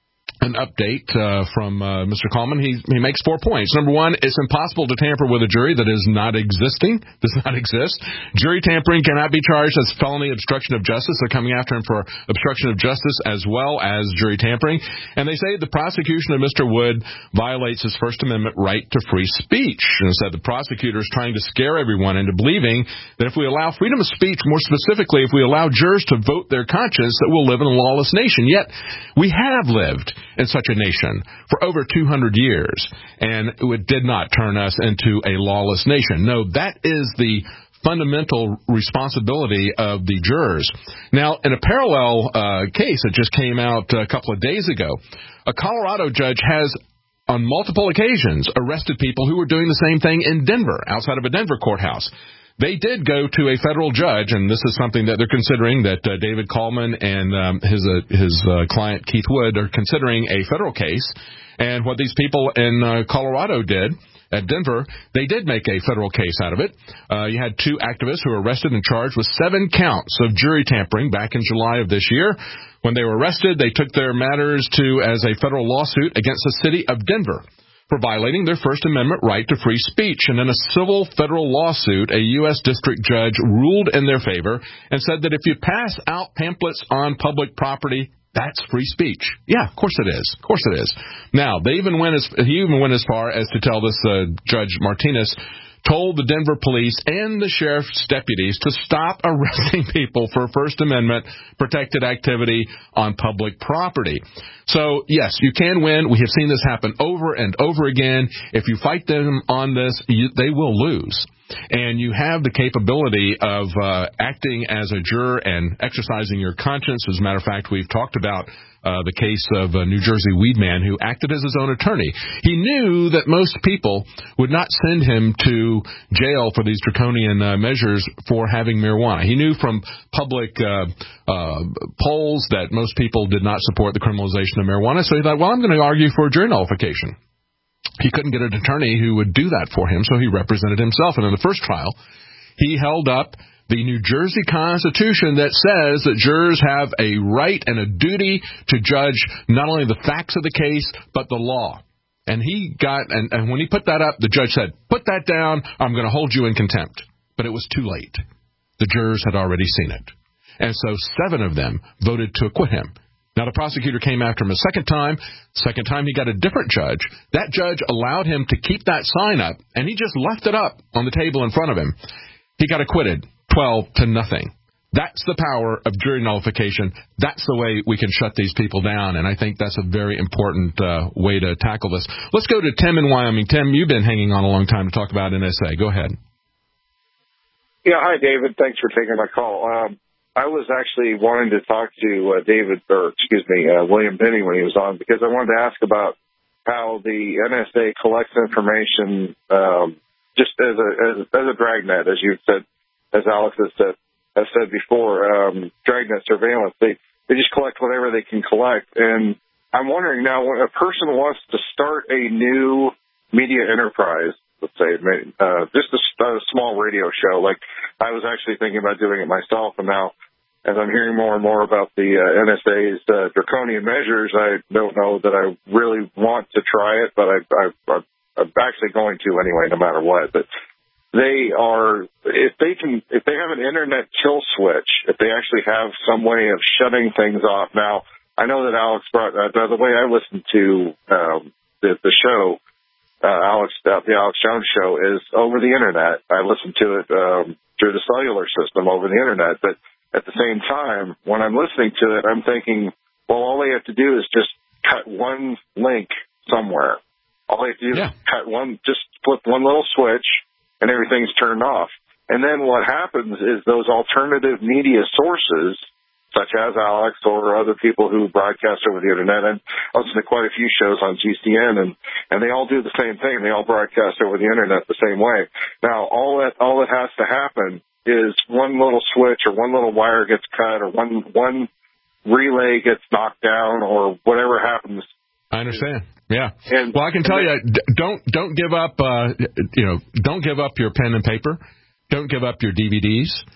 an update uh, from uh, Mister Coleman. He he makes four points. Number one, it's impossible to tamper with a jury that is not existing, does not exist. Jury tampering cannot be charged as felony obstruction of justice. They're coming after him for obstruction of justice as well as jury tampering. And they say the prosecution of Mister Wood violates his First Amendment right to free speech. And said the prosecutor is trying to scare everyone into believing that if we allow freedom of speech, more specifically, if we allow jurors to vote their conscience, that we'll live in a lawless nation. Yet we have lived in such a nation for over two hundred years, and it did not turn us into a lawless nation. No, that is the fundamental responsibility of the jurors. Now, in a parallel uh, case that just came out a couple of days ago, a Colorado judge has on multiple occasions arrested people who were doing the same thing in Denver, outside of a Denver courthouse. They did go to a federal judge, and this is something that they're considering, that uh, David Coleman and um, his uh, his uh, client Keith Wood are considering a federal case. And what these people in uh, Colorado did at Denver, they did make a federal case out of it. Uh, you had two activists who were arrested and charged with seven counts of jury tampering back in July of this year. When they were arrested, they took their matters to as a federal lawsuit against the city of Denver for violating their First Amendment right to free speech. And in a civil federal lawsuit, a U S district judge ruled in their favor and said that if you pass out pamphlets on public property, that's free speech. Yeah, of course it is. Of course it is. Now, they even went as he even went as far as to tell this uh, Judge Martinez told the Denver police and the sheriff's deputies to stop arresting people for First Amendment protected activity on public property. So, yes, you can win. We have seen this happen over and over again. If you fight them on this, you, they will lose. And you have the capability of uh, acting as a juror and exercising your conscience. As a matter of fact, we've talked about uh, the case of a New Jersey weed man who acted as his own attorney. He knew that most people would not send him to jail for these draconian uh, measures for having marijuana. He knew from public uh, uh, polls that most people did not support the criminalization of marijuana. So he thought, well, I'm going to argue for jury nullification. He couldn't get an attorney who would do that for him, so he represented himself. And in the first trial, he held up the New Jersey Constitution that says that jurors have a right and a duty to judge not only the facts of the case, but the law. And he got, and, and when he put that up, the judge said, put that down, I'm going to hold you in contempt. But it was too late. The jurors had already seen it. And so seven of them voted to acquit him. Now, the prosecutor came after him a second time. Second time, he got a different judge. That judge allowed him to keep that sign up, and he just left it up on the table in front of him. He got acquitted, twelve to nothing. That's the power of jury nullification. That's the way we can shut these people down, and I think that's a very important uh, way to tackle this. Let's go to Tim in Wyoming. Tim, you've been hanging on a long time to talk about N S A. Go ahead. Yeah, hi, David. Thanks for taking my call. Um, I was actually wanting to talk to uh, David, or excuse me, uh, William Binney when he was on, because I wanted to ask about how the N S A collects information um, just as a as, as a dragnet, as you said, as Alex has said, has said before, um, dragnet surveillance. They they just collect whatever they can collect, and I'm wondering now, when a person wants to start a new media enterprise, let's say, uh, just a, a small radio show, like I was actually thinking about doing it myself, and now as I'm hearing more and more about the uh, N S A's uh, draconian measures, I don't know that I really want to try it, but I, I, I, I'm actually going to anyway, no matter what. But they are, if they can, if they have an internet kill switch, if they actually have some way of shutting things off. Now, I know that Alex brought, uh, the way I listened to um, the, the show, uh, Alex, uh, the Alex Jones show, is over the internet. I listened to it um, through the cellular system over the internet, but at the same time, when I'm listening to it, I'm thinking, well, all they have to do is just cut one link somewhere. All they have to do yeah. is cut one, just flip one little switch, and everything's turned off. And then what happens is those alternative media sources, such as Alex or other people who broadcast over the internet, and I listen to quite a few shows on G C N, and, and they all do the same thing. They all broadcast over the internet the same way. Now, all that all that has to happen is one little switch or one little wire gets cut or one one relay gets knocked down or whatever happens. I understand. Yeah. And, well, I can tell then, you, don't don't give up. Uh, you know, don't give up your pen and paper. Don't give up your D V Ds.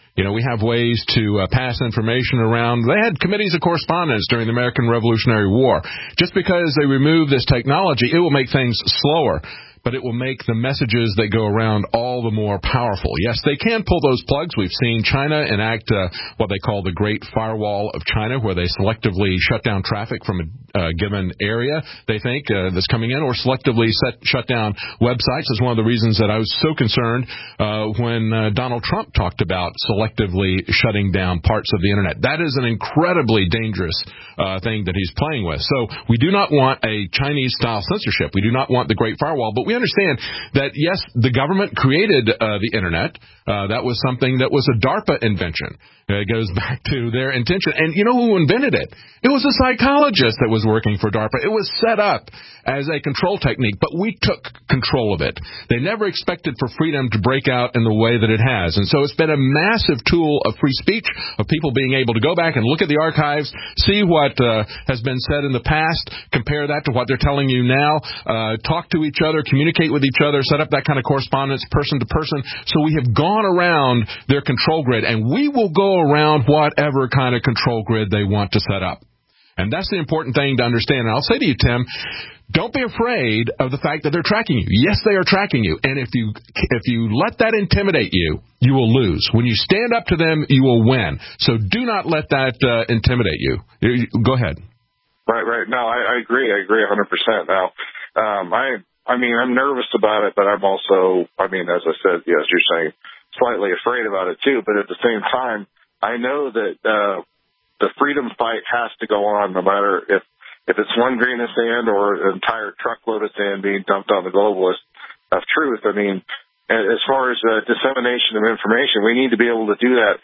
You know, we have ways to uh, pass information around. They had committees of correspondence during the American Revolutionary War. Just because they remove this technology, it will make things slower, but it will make the messages that go around all the more powerful. Yes, they can pull those plugs. We've seen China enact uh, what they call the Great Firewall of China, where they selectively shut down traffic from a uh, given area, they think, uh, that's coming in, or selectively set, shut down websites. Is one of the reasons that I was so concerned uh, when uh, Donald Trump talked about selectively shutting down parts of the Internet. That is an incredibly dangerous uh, thing that he's playing with. So we do not want a Chinese-style censorship. We do not want the Great Firewall, but we understand that, yes, the government created uh, the Internet. Uh, that was something that was a DARPA invention. It goes back to their intention. And you know who invented it? It was a psychologist that was working for DARPA. It was set up as a control technique, but we took control of it. They never expected for freedom to break out in the way that it has. And so it's been a massive tool of free speech, of people being able to go back and look at the archives, see what uh, has been said in the past, compare that to what they're telling you now, uh, talk to each other, communicate with each other, set up that kind of correspondence person to person. So we have gone around their control grid, and we will go around whatever kind of control grid they want to set up. And that's the important thing to understand. And I'll say to you, Tim, don't be afraid of the fact that they're tracking you. Yes, they are tracking you. And if you if you let that intimidate you, you will lose. When you stand up to them, you will win. So do not let that uh, intimidate you. Go ahead. Right, right. No, I, I agree. I agree one hundred percent. Now, um, I I mean, I'm nervous about it, but I'm also, I mean, as I said, yes, you're saying, slightly afraid about it too. But at the same time, I know that uh, the freedom fight has to go on, no matter if if it's one grain of sand or an entire truckload of sand being dumped on the globalists of truth. I mean, as far as uh, dissemination of information, we need to be able to do that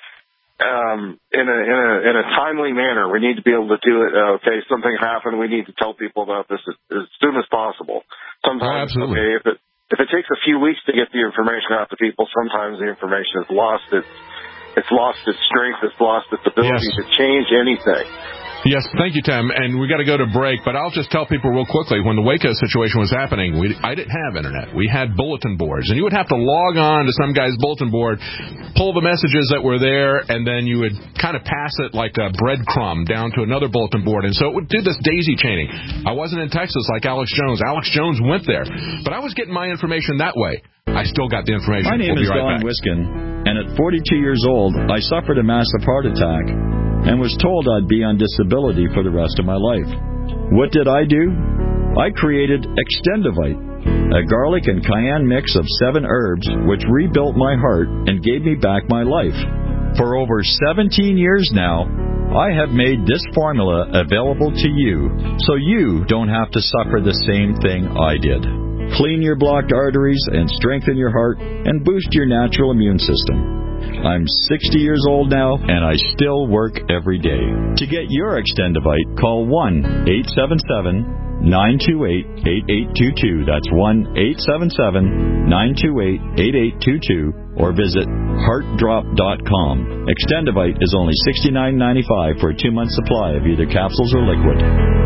um, in a in a in a timely manner. We need to be able to do it. Uh, okay, something happened. We need to tell people about this as, as soon as possible. Sometimes, oh, okay, if it if it takes a few weeks to get the information out to people, sometimes the information is lost. It's it's lost its strength. It's lost its ability yes. to change anything. Yes, thank you, Tim. And we got to go to break, but I'll just tell people real quickly, when the Waco situation was happening, we, I didn't have Internet. We had bulletin boards, and you would have to log on to some guy's bulletin board, pull the messages that were there, and then you would kind of pass it like a breadcrumb down to another bulletin board. And so it would do this daisy chaining. I wasn't in Texas like Alex Jones. Alex Jones went there. But I was getting my information that way. I still got the information. My name we'll is right Don back. Wiskin, and at forty-two years old, I suffered a massive heart attack and was told I'd be on disability for the rest of my life. What did I do? I created Extendivite, a garlic and cayenne mix of seven herbs which rebuilt my heart and gave me back my life. For over seventeen years now, I have made this formula available to you so you don't have to suffer the same thing I did. Clean your blocked arteries and strengthen your heart and boost your natural immune system. I'm sixty years old now, and I still work every day. To get your Extendivite, call one eight seven seven, nine two eight, eight eight two two. That's one eight seven seven, nine two eight, eight eight two two, or visit heart drop dot com. Extendivite is only sixty-nine ninety-five for a two-month supply of either capsules or liquid.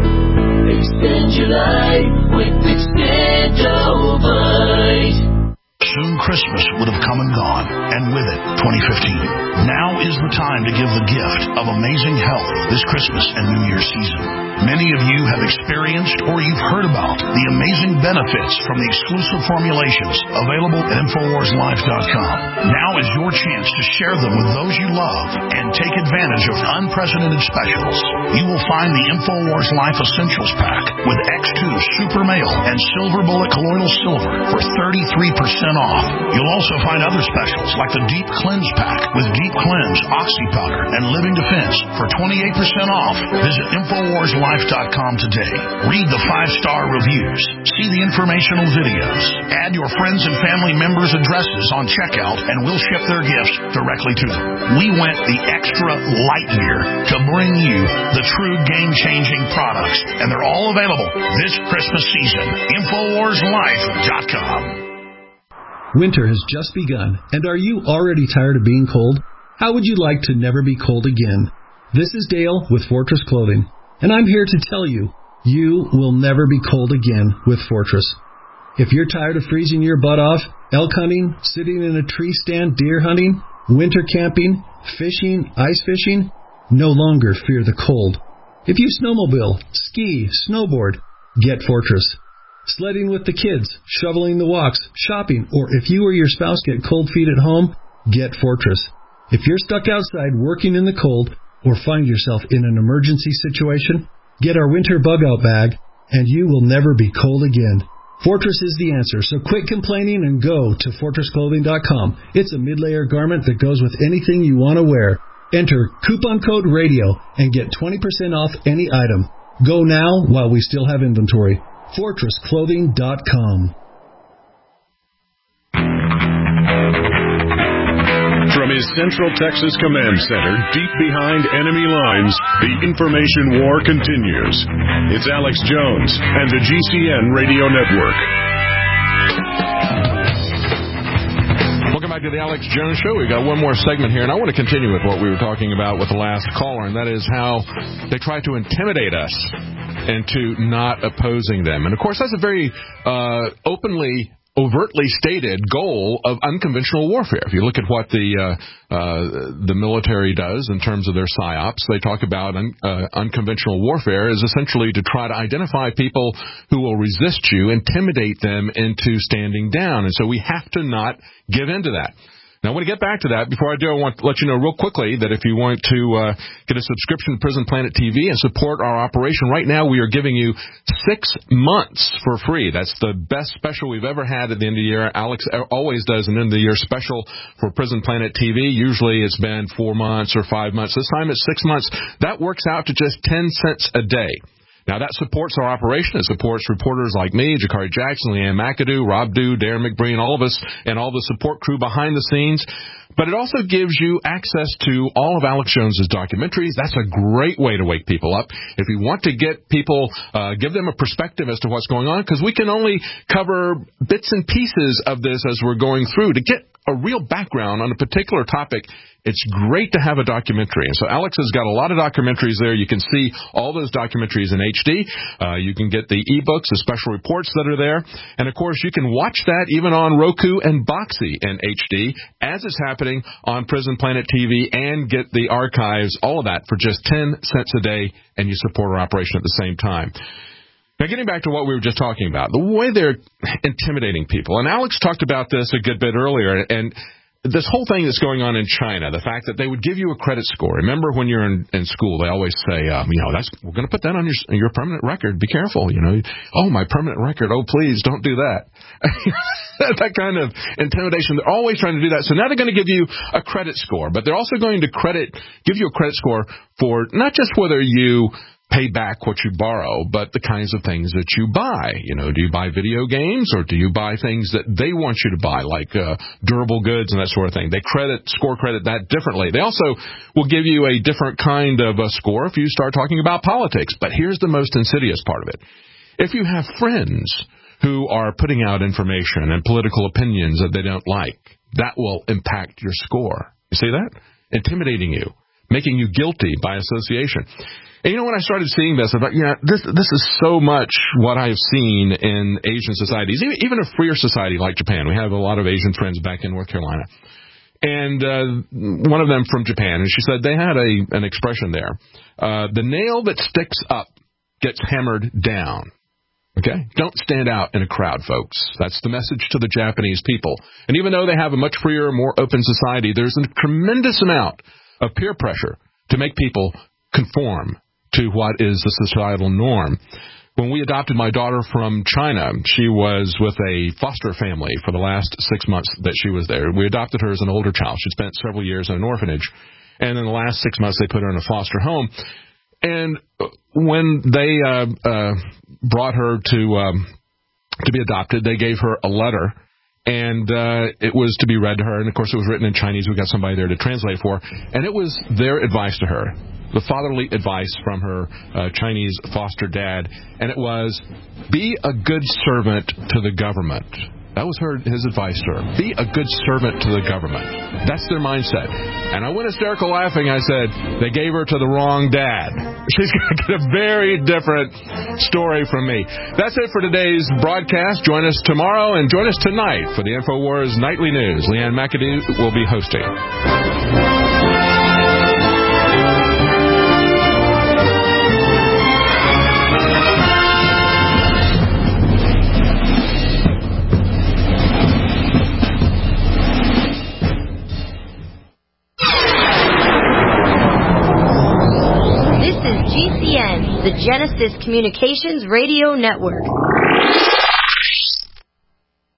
Extend your life with Extendivite. Soon Christmas would have come and gone, and with it, twenty fifteen. Now is the time to give the gift of amazing health this Christmas and New Year's season. Many of you have experienced or you've heard about the amazing benefits from the exclusive formulations available at Infowars Life dot com. Now is your chance to share them with those you love and take advantage of unprecedented specials. You will find the Infowars Life Essentials Pack with X two Super Male and Silver Bullet Colloidal Silver for thirty-three percent off. You'll also find other specials like the Deep Cleanse Pack with Deep Cleanse, Oxy Powder, and Living Defense for twenty-eight percent off. Visit Infowars Life dot com today. Read the five-star reviews. See the informational videos. Add your friends and family members' addresses on checkout, and we'll ship their gifts directly to them. We went the extra light year to bring you the true game-changing products, and they're all available this Christmas season. Infowars Life dot com. Winter has just begun, and are you already tired of being cold? How would you like to never be cold again? This is Dale with Fortress Clothing, and I'm here to tell you, you will never be cold again with Fortress. If you're tired of freezing your butt off, elk hunting, sitting in a tree stand deer hunting, Winter camping, fishing, ice fishing? No longer fear the cold. If you snowmobile, ski, snowboard, get Fortress. Sledding with the kids, shoveling the walks, shopping, or if you or your spouse get cold feet at home, get Fortress. If you're stuck outside working in the cold or find yourself in an emergency situation, get our winter bug-out bag and you will never be cold again. Fortress is the answer, so quit complaining and go to fortress clothing dot com. It's a mid-layer garment that goes with anything you want to wear. Enter coupon code RADIO and get twenty percent off any item. Go now while we still have inventory. fortress clothing dot com. From his Central Texas Command Center, deep behind enemy lines, the information war continues. It's Alex Jones and the G C N Radio Network. Welcome back to the Alex Jones Show. We've got one more segment here, and I want to continue with what we were talking about with the last caller, and that is how they try to intimidate us into not opposing them. And, of course, that's a very uh, openly overtly stated goal of unconventional warfare. If you look at what the uh, uh, the military does in terms of their psyops, they talk about un- uh, unconventional warfare is essentially to try to identify people who will resist you, intimidate them into standing down. And so we have to not give in to that. Now, I want to get back to that. Before I do, I want to let you know real quickly that if you want to uh, get a subscription to Prison Planet T V and support our operation, right now we are giving you six months for free. That's the best special we've ever had at the end of the year. Alex always does an end-of-the-year special for Prison Planet T V. Usually it's been four months or five months. This time it's six months. That works out to just ten cents a day. Now, that supports our operation. It supports reporters like me, Jakari Jackson, Leanne McAdoo, Rob Dew, Darren McBreen, all of us, and all the support crew behind the scenes. But it also gives you access to all of Alex Jones's documentaries. That's a great way to wake people up. If you want to get people, uh, give them a perspective as to what's going on, because we can only cover bits and pieces of this as we're going through. To get a real background on a particular topic, it's great to have a documentary. And so Alex has got a lot of documentaries there. You can see all those documentaries in H D. Uh, you can get the e-books, the special reports that are there. And, of course, you can watch that even on Roku and Boxee in H D as it's happening on Prison Planet T V, and get the archives, all of that, for just ten cents a day, and you support our operation at the same time. Now, getting back to what we were just talking about, the way they're intimidating people. And Alex talked about this a good bit earlier, and this whole thing that's going on in China, the fact that they would give you a credit score. Remember when you're in, in school, they always say, um, you know, that's we're going to put that on your your permanent record. Be careful, you know. Oh, my permanent record. Oh, please don't do that. That kind of intimidation. They're always trying to do that. So now they're going to give you a credit score, but they're also going to credit give you a credit score for not just whether you pay back what you borrow, but the kinds of things that you buy. You know, do you buy video games, or do you buy things that they want you to buy, like uh, durable goods and that sort of thing? They credit, score credit that differently. They also will give you a different kind of a score if you start talking about politics. But here's the most insidious part of it. If you have friends who are putting out information and political opinions that they don't like, that will impact your score. You see that? Intimidating you, making you guilty by association. And, you know, when I started seeing this, I thought, yeah, this this is so much what I've seen in Asian societies, even, even a freer society like Japan. We have a lot of Asian friends back in North Carolina. And uh, one of them from Japan, and she said they had a an expression there. Uh, the nail that sticks up gets hammered down. Okay? Don't stand out in a crowd, folks. That's the message to the Japanese people. And even though they have a much freer, more open society, there's a tremendous amount of peer pressure to make people conform to what is the societal norm. When we adopted my daughter from China, she was with a foster family for the last six months that she was there. We adopted her as an older child. She'd spent several years in an orphanage. And in the last six months, they put her in a foster home. And when they uh, uh, brought her to um, to be adopted, they gave her a letter. And uh, it was to be read to her. And, of course, it was written in Chinese. We got somebody there to translate for her. And it was their advice to her, the fatherly advice from her uh, Chinese foster dad. And it was, be a good servant to the government. That was her his advice to her. Be a good servant to the government. That's their mindset. And I went hysterical laughing. I said, they gave her to the wrong dad. She's going to get a very different story from me. That's it for today's broadcast. Join us tomorrow and join us tonight for the InfoWars Nightly News. Leanne McAdoo will be hosting. The Genesis Communications Radio Network.